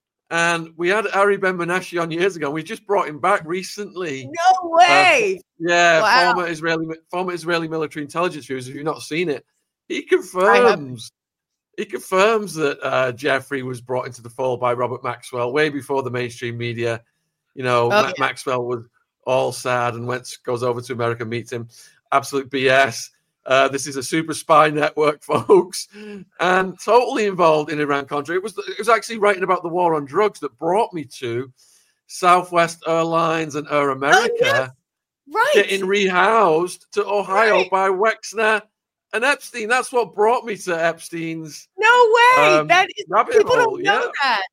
and we had Ari Ben-Menashe on years ago. We just brought him back recently. no way. Uh, yeah, Wow. former Israeli former Israeli military intelligence users. If you've not seen it, he confirms he confirms that uh, Jeffrey was brought into the fold by Robert Maxwell way before the mainstream media. You know, Oh, Ma- yeah. Maxwell was all sad and went goes over to America, meets him. Absolute B S. Uh, this is a super spy network, folks, and totally involved in Iran-Contra. It was it was actually writing about the war on drugs that brought me to Southwest Airlines and Air America Oh, yes. Right. getting rehoused to Ohio Right. by Wexner and Epstein. That's what brought me to Epstein's No way. um, that is, rabbit people hole. don't know Yeah, that.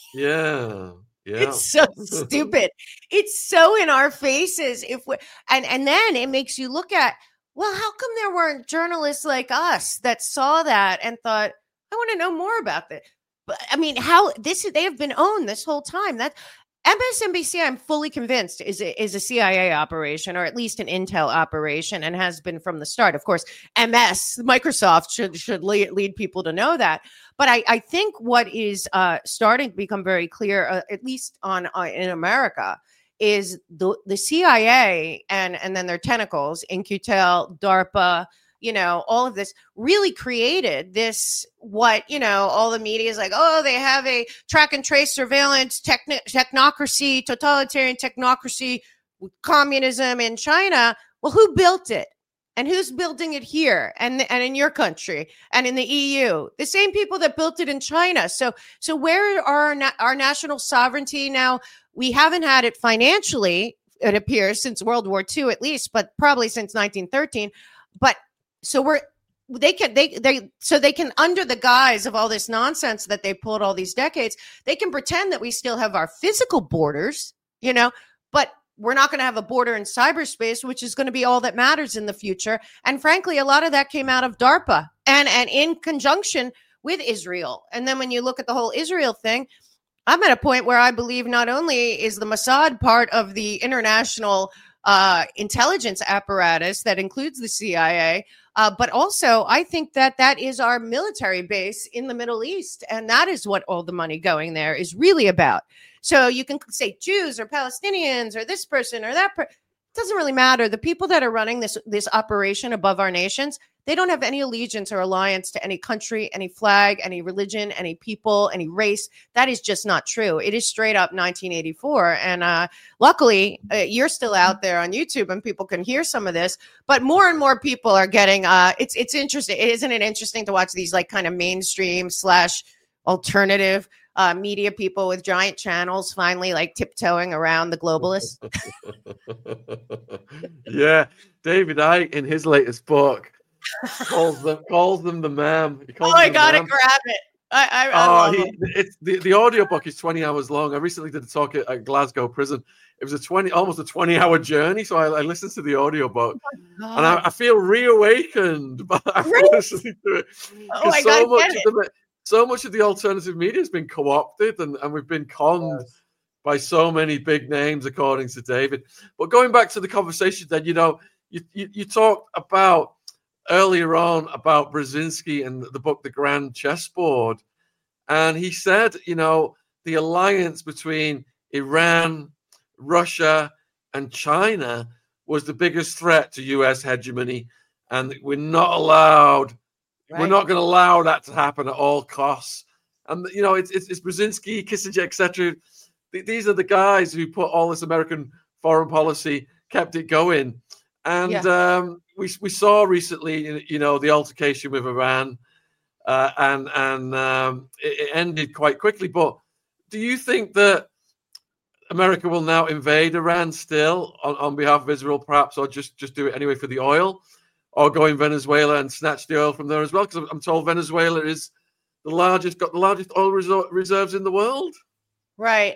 yeah, yeah. It's so stupid. It's so in our faces. If we and and then it makes you look at, well, how come there weren't journalists like us that saw that and thought, I want to know more about this? But I mean, how this they have been owned this whole time. That M S N B C, I'm fully convinced, is a, is a C I A operation, or at least an intel operation, and has been from the start. Of course, M S, Microsoft, should should lead, lead people to know that. But I, I think what is uh, starting to become very clear, uh, at least on uh, in America, is the the C I A and and then their tentacles, In-Q-Tel, DARPA, you know, all of this really created this, what, you know, all the media is like, oh, they have a track and trace surveillance techn- technocracy, totalitarian technocracy, communism in China. Well, who built it? And who's building it here and, and in your country and in the E U? The same people that built it in China. So, so where are our, na- our national sovereignty now? We haven't had it financially, it appears, since World War Two at least, but probably since nineteen thirteen. But so we're they can they they so they can, under the guise of all this nonsense that they pulled all these decades, they can pretend that we still have our physical borders, you know, but we're not going to have a border in cyberspace, which is going to be all that matters in the future. And frankly, a lot of that came out of DARPA and and in conjunction with Israel. And then when you look at the whole Israel thing, I'm at a point where I believe not only is the Mossad part of the international uh, intelligence apparatus that includes the C I A, uh, but also I think that that is our military base in the Middle East. And that is what all the money going there is really about. So you can say Jews or Palestinians or this person or that person. It doesn't really matter. The people that are running this this operation above our nations, they don't have any allegiance or alliance to any country, any flag, any religion, any people, any race. That is just not true. It is straight up nineteen eighty-four. And uh, luckily, uh, you're still out there on YouTube and people can hear some of this. But more and more people are getting, uh, it's it's interesting. Isn't it interesting to watch these like kind of mainstream slash alternative uh, media people with giant channels finally like tiptoeing around the globalists? Yeah, David Icke in his latest book calls them calls them the ma'am. He calls Oh, I them gotta ma'am. grab it. I, I, I Oh, love he, it. it's the, the audio book is twenty hours long. I recently did a talk at, at Glasgow prison. It was a twenty, almost a twenty hour journey. So I, I listened to the audio book and I, I feel reawakened by Right? listening to it. Oh, I so gotta much get of the, so much of the alternative media has been co-opted and, and we've been conned Yes. by so many big names, according to David. But going back to the conversation then, you know, you, you, you talked about earlier on about Brzezinski and the book, The Grand Chessboard. And he said, you know, the alliance between Iran, Russia, and China was the biggest threat to U S hegemony. And we're not allowed, we're Right. not going to allow that to happen at all costs. And, you know, it's, it's, it's Brzezinski, Kissinger, et cetera. These are the guys who put all this American foreign policy, kept it going. And Yeah. um, we we saw recently, you know, the altercation with Iran, uh, and and um, it, it ended quite quickly. But do you think that America will now invade Iran still on, on behalf of Israel, perhaps, or just, just do it anyway for the oil, or go in Venezuela and snatch the oil from there as well? Because I'm, I'm told Venezuela is the largest, got the largest oil resor- reserves in the world. Right.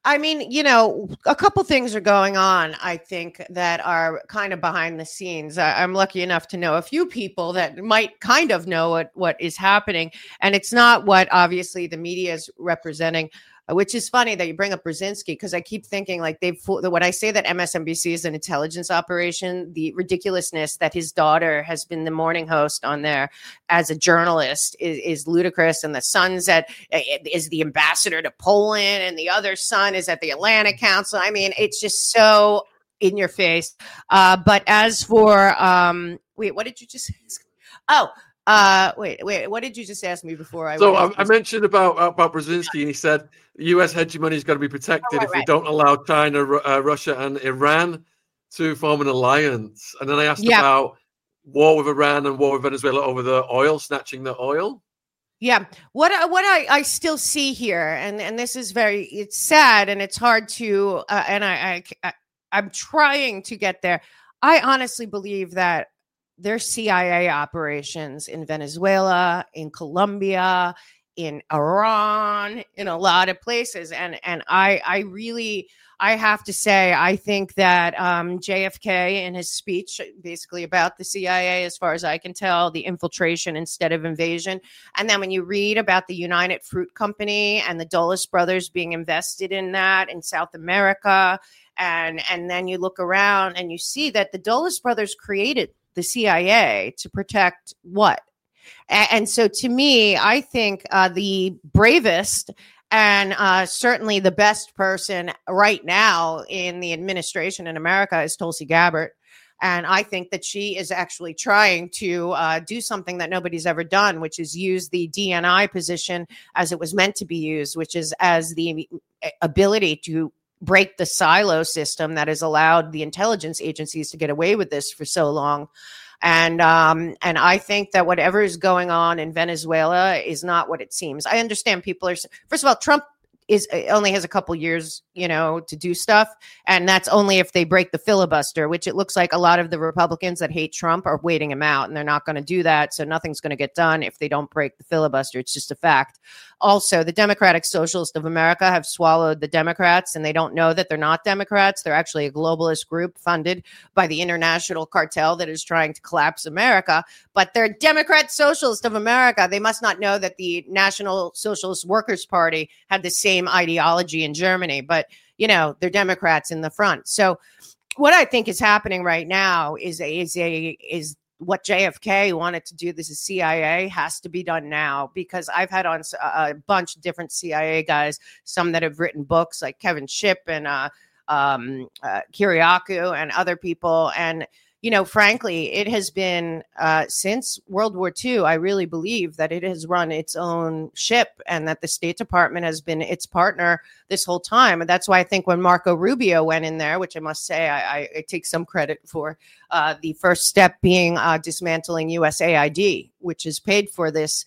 I mean, you know, a couple things are going on, I think, that are kind of behind the scenes. I, I'm lucky enough to know a few people that might kind of know what, what is happening. And it's not what obviously the media is representing, which is funny that you bring up Brzezinski, because I keep thinking like they've, when I say that M S N B C is an intelligence operation, the ridiculousness that his daughter has been the morning host on there as a journalist is, is ludicrous. And the son's at, is the ambassador to Poland, and the other son is at the Atlantic Council. I mean, it's just so in your face. Uh, but as for, um, wait, what did you just say? Oh, Uh, wait, wait. What did you just ask me before I? So I, I mentioned about about Brzezinski, and he said U S hegemony is going to be protected oh, right, if we right. don't allow China, uh, Russia, and Iran to form an alliance. And then I asked yeah. about war with Iran and war with Venezuela over the oil, snatching the oil. Yeah, what I, what I, I still see here, and, and this is very, it's sad and it's hard to, uh, and I, I I'm trying to get there. I honestly believe that there's C I A operations in Venezuela, in Colombia, in Iran, in a lot of places. And and I I really, I have to say, I think that um, J F K in his speech, basically about the C I A, as far as I can tell, the infiltration instead of invasion. And then when you read about the United Fruit Company and the Dulles brothers being invested in that in South America, and, and then you look around and you see that the Dulles brothers created the C I A to protect what? And, and so to me, I think uh, the bravest and uh, certainly the best person right now in the administration in America is Tulsi Gabbard. And I think that she is actually trying to uh, do something that nobody's ever done, which is use the D N I position as it was meant to be used, which is as the ability to break the silo system that has allowed the intelligence agencies to get away with this for so long. And um, and I think that whatever is going on in Venezuela is not what it seems. I understand people are, first of all, Trump is only has a couple years, you know, to do stuff. And that's only if they break the filibuster, which it looks like a lot of the Republicans that hate Trump are waiting him out, and they're not going to do that. So nothing's going to get done if they don't break the filibuster. It's just a fact. Also, the Democratic Socialists of America have swallowed the Democrats, and they don't know that they're not Democrats. They're actually a globalist group funded by the international cartel that is trying to collapse America. But they're Democrat Socialist of America. They must not know that the National Socialist Workers' Party had the same ideology in Germany, but you know, they're Democrats in the front. So what I think is happening right now is a, is a, is what J F K wanted to do. This is C I A has to be done now, because I've had on a bunch of different C I A guys, some that have written books like Kevin Shipp and uh, um, uh, Kiriakou and other people. And you know, frankly, it has been uh, since World War Two, I really believe that it has run its own ship, and that the State Department has been its partner this whole time. And that's why I think when Marco Rubio went in there, which I must say I, I, I take some credit for, uh, the first step being uh, dismantling U S A I D, which has paid for this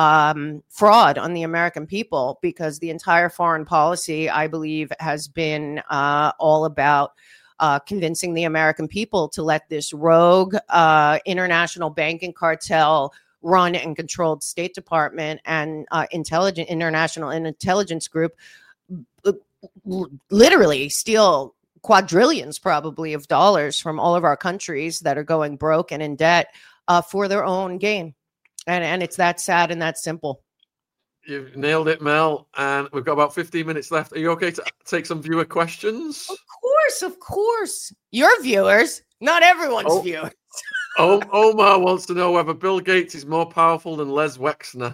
um, fraud on the American people, because the entire foreign policy, I believe, has been uh, all about Uh, convincing the American people to let this rogue uh, international banking cartel run and controlled State Department and uh, intelligent international intelligence group uh, literally steal quadrillions probably of dollars from all of our countries that are going broke and in debt uh, for their own gain. And, and it's that sad and that simple. You've nailed it, Mel. And we've got about fifteen minutes left. Are you okay to take some viewer questions? Of course, of course. Your viewers, not everyone's oh, viewers. oh, Omar wants to know whether Bill Gates is more powerful than Les Wexner.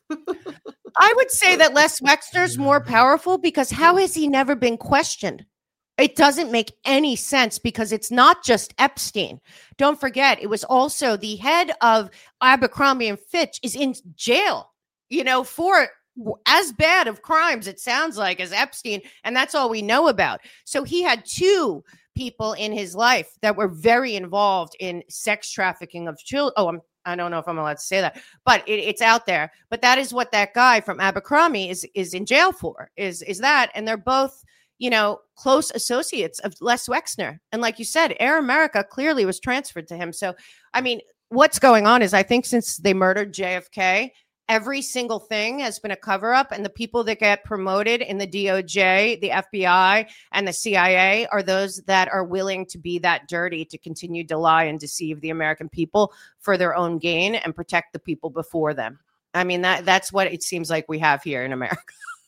I would say that Les Wexner's more powerful, because how has he never been questioned? It doesn't make any sense, because it's not just Epstein. Don't forget, it was also the head of Abercrombie and Fitch is in jail, you know, for as bad of crimes, it sounds like, as Epstein. And that's all we know about. So he had two people in his life that were very involved in sex trafficking of children. Oh, I'm, I don't know if I'm allowed to say that, but it, it's out there. But that is what that guy from Abercrombie is, is in jail for, is, is that. And they're both, you know, close associates of Les Wexner. And like you said, Air America clearly was transferred to him. So, I mean, what's going on is, I think since they murdered J F K, every single thing has been a cover up, and the people that get promoted in the D O J, the F B I, and the C I A are those that are willing to be that dirty to continue to lie and deceive the American people for their own gain and protect the people before them. I mean, that that's what it seems like we have here in America.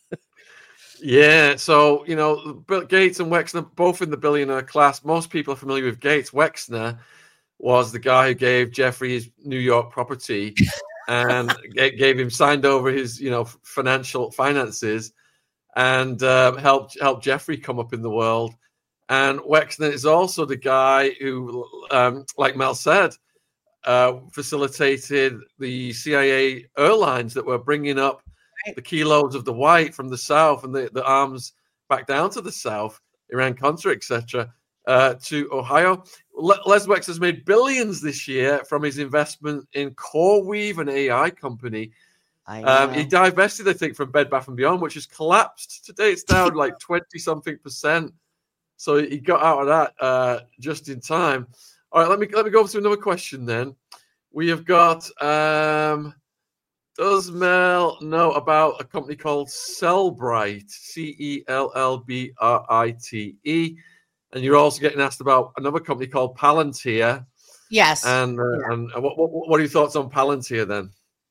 Yeah, so, you know, Bill Gates and Wexner, both in the billionaire class. Most people are familiar with Gates. Wexner was the guy who gave Jeffrey his New York property and gave him, signed over his, you know, financial finances and uh, helped helped Jeffrey come up in the world. And Wexner is also the guy who, um, like Mel said, uh, facilitated the C I A airlines that were bringing up the kilos of the white from the south and the, the arms back down to the south, Iran-Contra, et cetera, uh, to Ohio. Le- Les Wexner has made billions this year from his investment in CoreWeave, an A I company. I know. Um, he divested, I think, from Bed Bath and Beyond, which has collapsed. Today it's down like twenty-something percent. So he got out of that uh, just in time. All right, let me let me go to another question then. We have got... Um, Does Mel know about a company called Cellbrite, C E L L B R I T E? And you're also getting asked about another company called Palantir. Yes. And, uh, yeah. and what, what, what are your thoughts on Palantir then?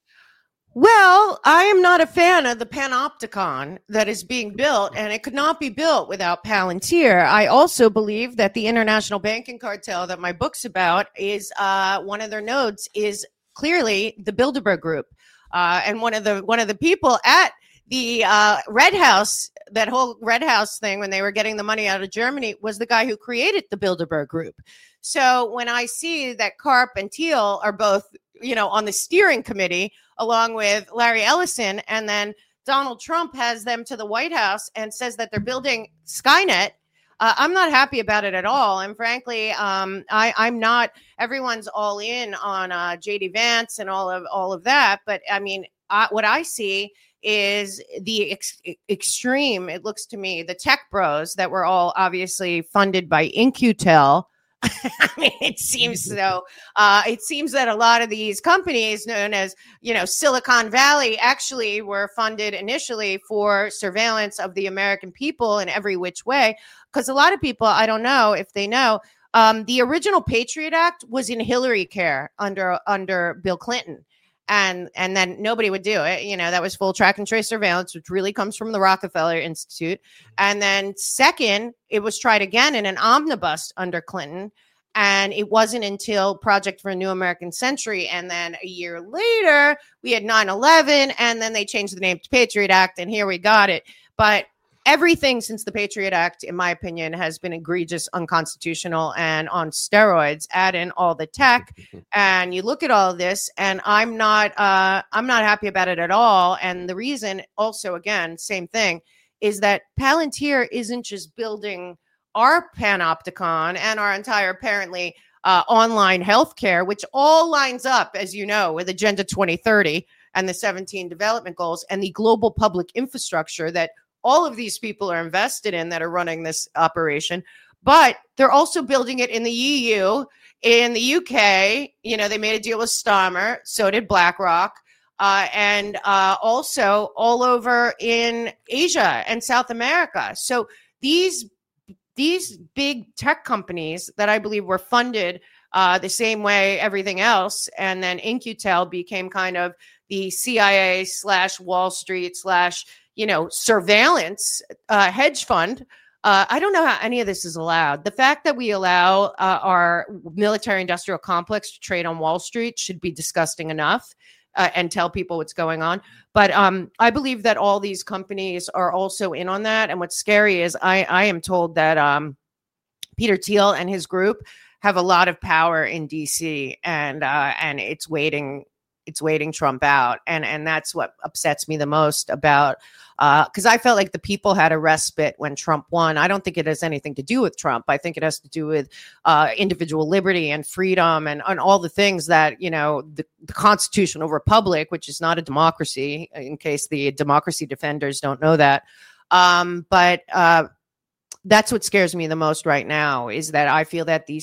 Well, I am not a fan of the panopticon that is being built, and it could not be built without Palantir. I also believe that the international banking cartel that my book's about is uh, one of their nodes is clearly the Bilderberg Group. Uh, and one of the one of the people at the uh, Red House, that whole Red House thing when they were getting the money out of Germany, was the guy who created the Bilderberg Group. So when I see that Karp and Thiel are both, you know, on the steering committee along with Larry Ellison, and then Donald Trump has them to the White House and says that they're building Skynet, Uh, I'm not happy about it at all. And frankly, um, I, I'm not, everyone's all in on uh, J D Vance and all of all of that. But I mean, I, what I see is the ex- extreme, it looks to me, the tech bros that were all obviously funded by In-Q-Tel. I mean, it seems so. Uh, it seems that a lot of these companies known as, you know, Silicon Valley actually were funded initially for surveillance of the American people in every which way. Because a lot of people, I don't know if they know, um, the original Patriot Act was in Hillary care under under Bill Clinton. And and then nobody would do it. You know, that was full track and trace surveillance, which really comes from the Rockefeller Institute. And then second, it was tried again in an omnibus under Clinton. And it wasn't until Project for a New American Century. And then a year later, we had nine eleven. And then they changed the name to Patriot Act. And here we got it. But everything since the Patriot Act, in my opinion, has been egregious, unconstitutional, and on steroids. Add in all the tech, and you look at all of this, and I'm not, uh, I'm not happy about it at all. And the reason, also, again, same thing, is that Palantir isn't just building our panopticon and our entire, apparently, uh, online healthcare, which all lines up, as you know, with Agenda twenty thirty and the seventeen development goals and the global public infrastructure that all of these people are invested in that are running this operation, but they're also building it in the E U, in the U K. You know, they made a deal with Starmer. So did BlackRock. Uh, and uh, also all over in Asia and South America. So these, these big tech companies that I believe were funded uh, the same way everything else, and then In-Q-Tel became kind of the C I A slash Wall Street slash you know, surveillance uh, hedge fund. Uh, I don't know how any of this is allowed. The fact that we allow uh, our military industrial complex to trade on Wall Street should be disgusting enough uh, and tell people what's going on. But um, I believe that all these companies are also in on that. And what's scary is I, I am told that um, Peter Thiel and his group have a lot of power in D C, and uh, and it's waiting It's waiting Trump out. And, and that's what upsets me the most about, because uh, I felt like the people had a respite when Trump won. I don't think it has anything to do with Trump. I think it has to do with uh, individual liberty and freedom and, and all the things that, you know, the, the constitutional republic, which is not a democracy, in case the democracy defenders don't know that. Um, but uh, that's what scares me the most right now, is that I feel that these tech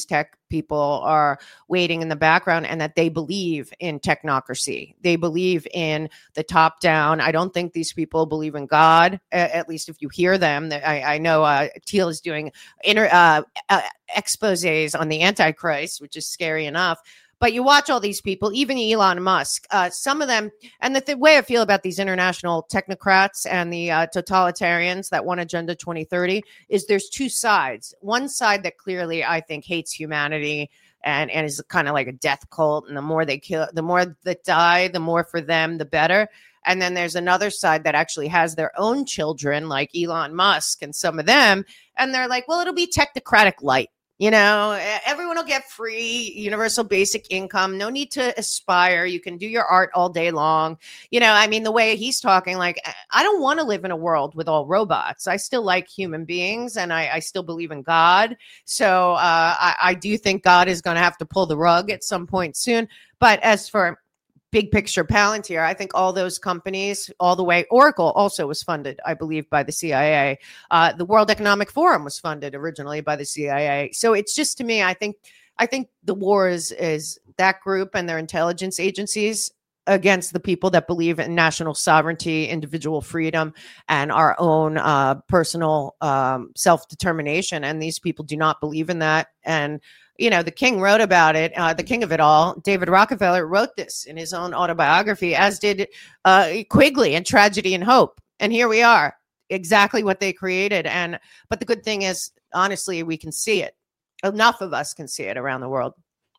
people are waiting in the background, and that they believe in technocracy. They believe in the top down. I don't think these people believe in God, at least if you hear them. I, I know uh, Thiel is doing inter, uh, uh, exposés on the Antichrist, which is scary enough. But you watch all these people, even Elon Musk, uh, some of them, and the th- way I feel about these international technocrats and the uh, totalitarians that want Agenda twenty thirty is there's two sides. One side that clearly I think hates humanity and, and is kind of like a death cult. And the more they kill, the more that die, the more for them, the better. And then there's another side that actually has their own children, like Elon Musk and some of them. And they're like, well, it'll be technocratic light. You know, everyone will get free universal basic income. No need to aspire. You can do your art all day long. You know, I mean, the way he's talking, like, I don't want to live in a world with all robots. I still like human beings, and I, I still believe in God. So uh, I, I do think God is going to have to pull the rug at some point soon. But as for big picture Palantir, I think all those companies, all the way, Oracle also was funded, I believe, by the C I A. Uh, the World Economic Forum was funded originally by the C I A. So it's just, to me, I think, I think the war is is that group and their intelligence agencies against the people that believe in national sovereignty, individual freedom, and our own uh, personal um, self-determination. And these people do not believe in that. And you know, the king wrote about it, uh, the king of it all. David Rockefeller wrote this in his own autobiography, as did uh, Quigley in Tragedy and Hope. And here we are, exactly what they created. And but the good thing is, honestly, we can see it. Enough of us can see it around the world.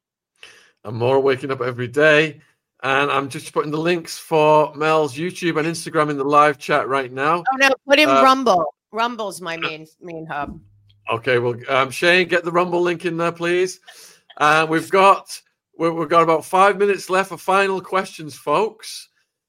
And more waking up every day. And I'm just putting the links for Mel's YouTube and Instagram in the live chat right now. Oh, no, put in uh, Rumble. Rumble's my main main hub. Okay, well, um, Shane, get the Rumble link in there, please. Uh, we've got we've, we've got about five minutes left for final questions, folks.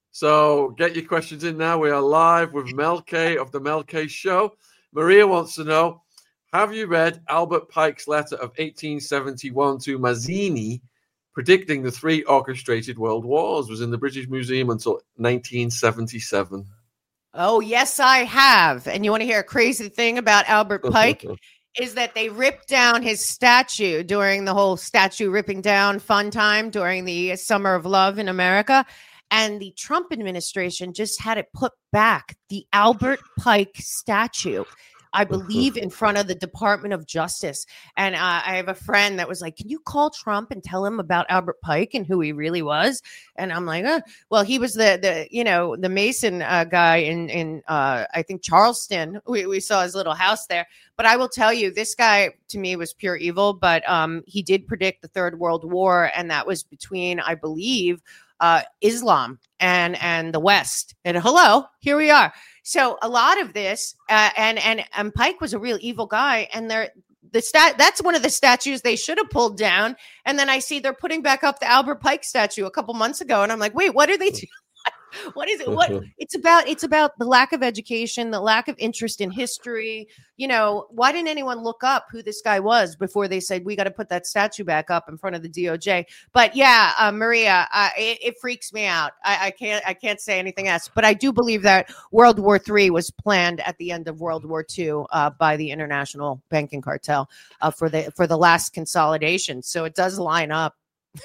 So get your questions in now. We are live with Mel K of the Mel K Show. Maria wants to know: have you read Albert Pike's letter of eighteen seventy-one to Mazzini, predicting the three orchestrated world wars? It was in the British Museum until nineteen seventy-seven. Oh, yes, I have. And you want to hear a crazy thing about Albert Pike? Is that they ripped down his statue during the whole statue ripping down fun time during the Summer of Love in America. And the Trump administration just had it put back, the Albert Pike statue, I believe, in front of the Department of Justice. And uh, I have a friend that was like, can you call Trump and tell him about Albert Pike and who he really was? And I'm like, oh, well, he was the, the you know, the Mason uh, guy in, in uh, I think, Charleston. We, we saw his little house there. But I will tell you, this guy, to me, was pure evil. But um, he did predict the Third World War. And that was between, I believe, uh, Islam and, and the West. And hello, here we are. So a lot of this, uh, and and and Pike was a real evil guy, and they're the stat. That's one of the statues they should have pulled down. And then I see they're putting back up the Albert Pike statue a couple months ago, and I'm like, wait, what are they doing? What is it? What it's about? It's about the lack of education, the lack of interest in history. You know, why didn't anyone look up who this guy was before they said we got to put that statue back up in front of the D O J? But yeah, uh, Maria, uh, it, it freaks me out. I, I can't, I can't say anything else. But I do believe that World War Three was planned at the end of World War Two uh, by the international banking cartel uh, for the for the last consolidation. So it does line up.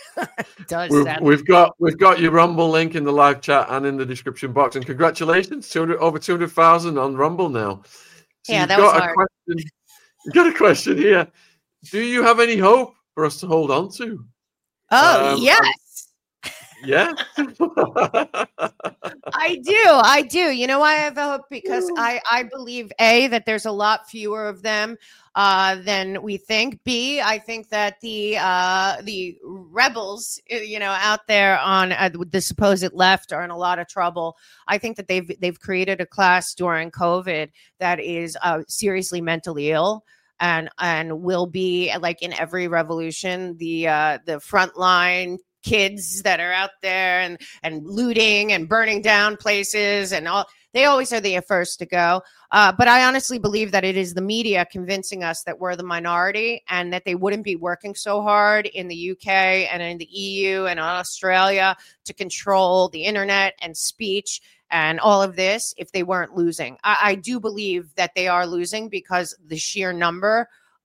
Does we've, we've got we've got your Rumble link in the live chat and in the description box, and congratulations, two hundred over two hundred thousand on Rumble now. So yeah, you've that got was a hard. question, you've got a question here. Do you have any hope for us to hold on to? Oh um, yes. Yeah. I do. I do. You know why I have hope? Because I, I believe, A, that there's a lot fewer of them uh, than we think. B, I think that the uh, the rebels, you know, out there on uh, the supposed left are in a lot of trouble. I think that they've they've created a class during COVID that is uh, seriously mentally ill. And and will be, like in every revolution, the uh, the frontline kids that are out there and and looting and burning down places and all. They always are the first to go. Uh, but I honestly believe that it is the media convincing us that we're the minority and that they wouldn't be working so hard in the U K and in the E U and Australia to control the internet and speech and all of this if they weren't losing. I, I do believe that they are losing because the sheer number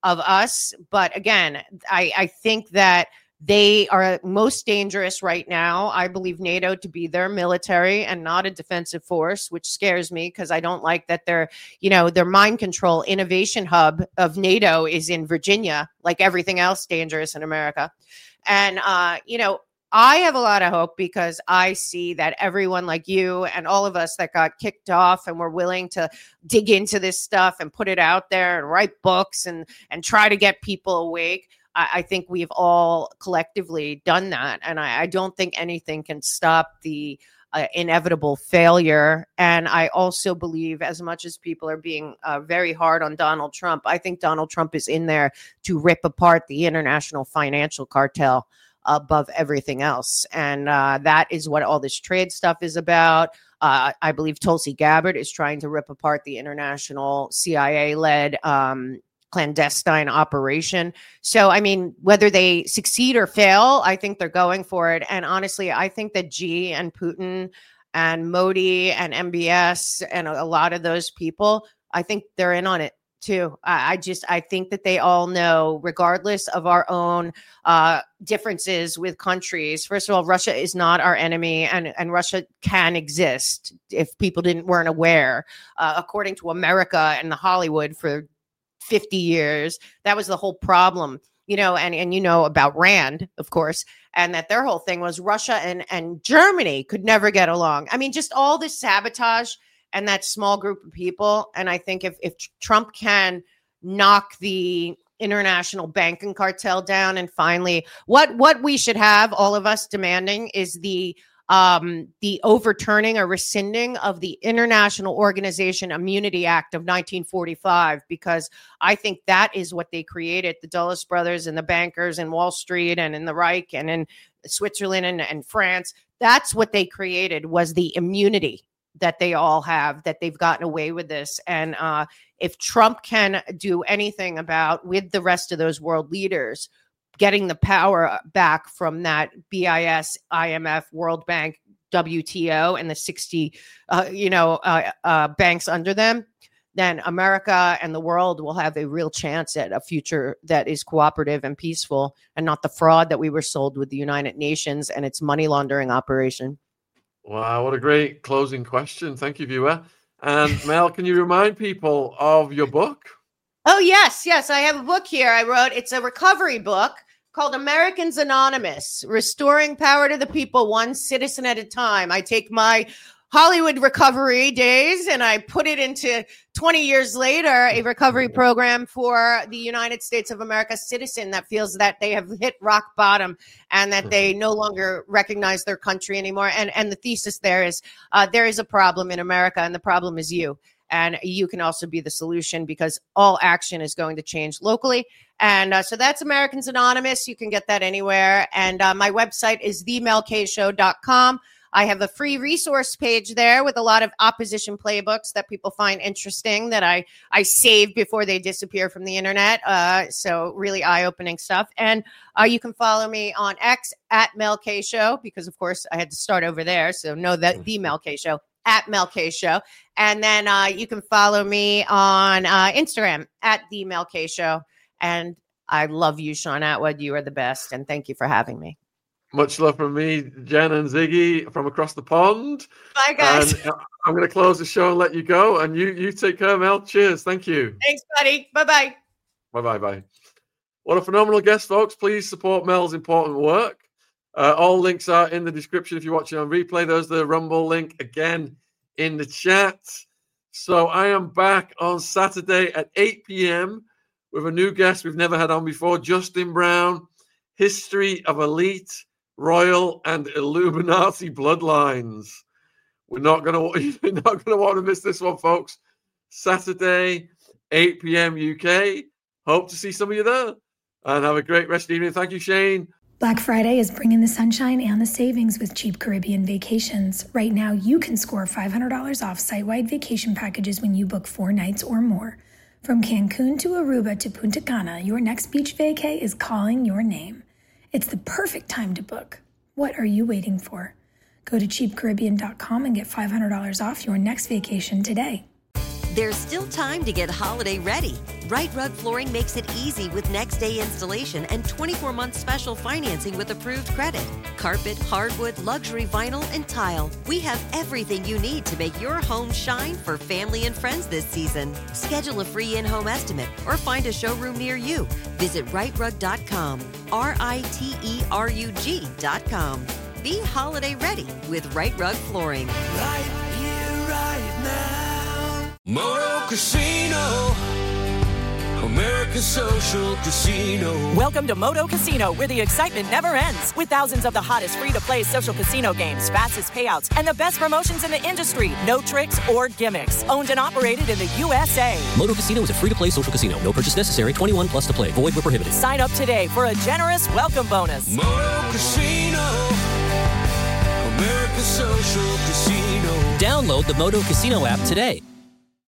of us. But again, I, I think that they are most dangerous right now. I believe NATO to be their military and not a defensive force, which scares me because I don't like that their, you know, their mind control innovation hub of NATO is in Virginia, like everything else dangerous in America. And, uh, you know, I have a lot of hope because I see that everyone like you and all of us that got kicked off and were willing to dig into this stuff and put it out there and write books and, and try to get people awake. I think we've all collectively done that. And I, I don't think anything can stop the uh, inevitable failure. And I also believe, as much as people are being uh, very hard on Donald Trump, I think Donald Trump is in there to rip apart the international financial cartel above everything else. And uh, that is what all this trade stuff is about. Uh, I believe Tulsi Gabbard is trying to rip apart the international C I A-led um clandestine operation. So, I mean, whether they succeed or fail, I think they're going for it. And honestly, I think that Xi and Putin and Modi and M B S and a, a lot of those people, I think they're in on it too. I, I just, I think that they all know, regardless of our own uh, differences with countries. First of all, Russia is not our enemy, and, and Russia can exist if people didn't weren't aware. Uh, according to America and the Hollywood for fifty years. That was the whole problem, you know, and, and you know about Rand, of course, and that their whole thing was Russia and, and Germany could never get along. I mean, just all this sabotage and that small group of people. And I think if, if Trump can knock the international banking cartel down and finally what, what we should have, all of us demanding, is the Um, the overturning or rescinding of the International Organization Immunity Act of nineteen forty-five, because I think that is what they created, the Dulles brothers and the bankers in Wall Street and in the Reich and in Switzerland and, and France. That's what they created, was the immunity that they all have, that they've gotten away with this. And uh, if Trump can do anything about, with the rest of those world leaders, getting the power back from that B I S, I M F, World Bank, W T O, and the sixty, uh, you know, uh, uh, banks under them, then America and the world will have a real chance at a future that is cooperative and peaceful, and not the fraud that we were sold with the United Nations and its money laundering operation. Wow, what a great closing question. Thank you, viewer. And Mel, can you remind people of your book? Oh, yes, yes. I have a book here I wrote. It's a recovery book called Americans Anonymous, Restoring Power to the People, One Citizen at a Time. I take my Hollywood recovery days and I put it into twenty years later, a recovery program for the United States of America citizen that feels that they have hit rock bottom and that they no longer recognize their country anymore. And, and the thesis there is uh, there is a problem in America, and the problem is you. And you can also be the solution, because all action is going to change locally. And uh, so that's Americans Anonymous. You can get that anywhere. And uh, my website is the mel k show dot com. I have a free resource page there with a lot of opposition playbooks that people find interesting, that I, I save before they disappear from the internet. Uh, so really eye-opening stuff. And uh, you can follow me on X at Mel K Show, because of course I had to start over there. So know that the Mel K Show. At Mel K Show. And then uh, you can follow me on uh, Instagram at the Mel K Show. And I love you, Sean Atwood. You are the best. And thank you for having me. Much love from me, Jen and Ziggy from across the pond. Bye, guys. And I'm going to close the show and let you go. And you, you take care, Mel. Cheers. Thank you. Thanks, buddy. Bye-bye. Bye-bye. Bye. What a phenomenal guest, folks. Please support Mel's important work. Uh, all links are in the description if you're watching on replay. There's the Rumble link again in the chat. So I am back on Saturday at eight p.m. with a new guest we've never had on before, Justin Brown, History of Elite, Royal, and Illuminati Bloodlines. We're not going to you're not going to want to miss this one, folks. Saturday, eight p.m. U K. Hope to see some of you there. And have a great rest of the evening. Thank you, Shane. Black Friday is bringing the sunshine and the savings with Cheap Caribbean Vacations. Right now, you can score five hundred dollars off site-wide vacation packages when you book four nights or more. From Cancun to Aruba to Punta Cana, your next beach vacay is calling your name. It's the perfect time to book. What are you waiting for? Go to cheap caribbean dot com and get five hundred dollars off your next vacation today. There's still time to get holiday ready. Right Rug Flooring makes it easy with next day installation and twenty-four month special financing with approved credit. Carpet, hardwood, luxury vinyl, and tile. We have everything you need to make your home shine for family and friends this season. Schedule a free in-home estimate or find a showroom near you. Visit right rug dot com. R I T E R U G dot com. Be holiday ready with Right Rug Flooring. Right here, right now. Moto Casino. America's Social Casino. Welcome to Moto Casino, where the excitement never ends. With thousands of the hottest free-to-play social casino games, fastest payouts, and the best promotions in the industry. No tricks or gimmicks. Owned and operated in the U S A. Moto Casino is a free-to-play social casino. No purchase necessary. twenty-one plus to play. Void where prohibited. Sign up today for a generous welcome bonus. Moto Casino. America's Social Casino. Download the Moto Casino app today.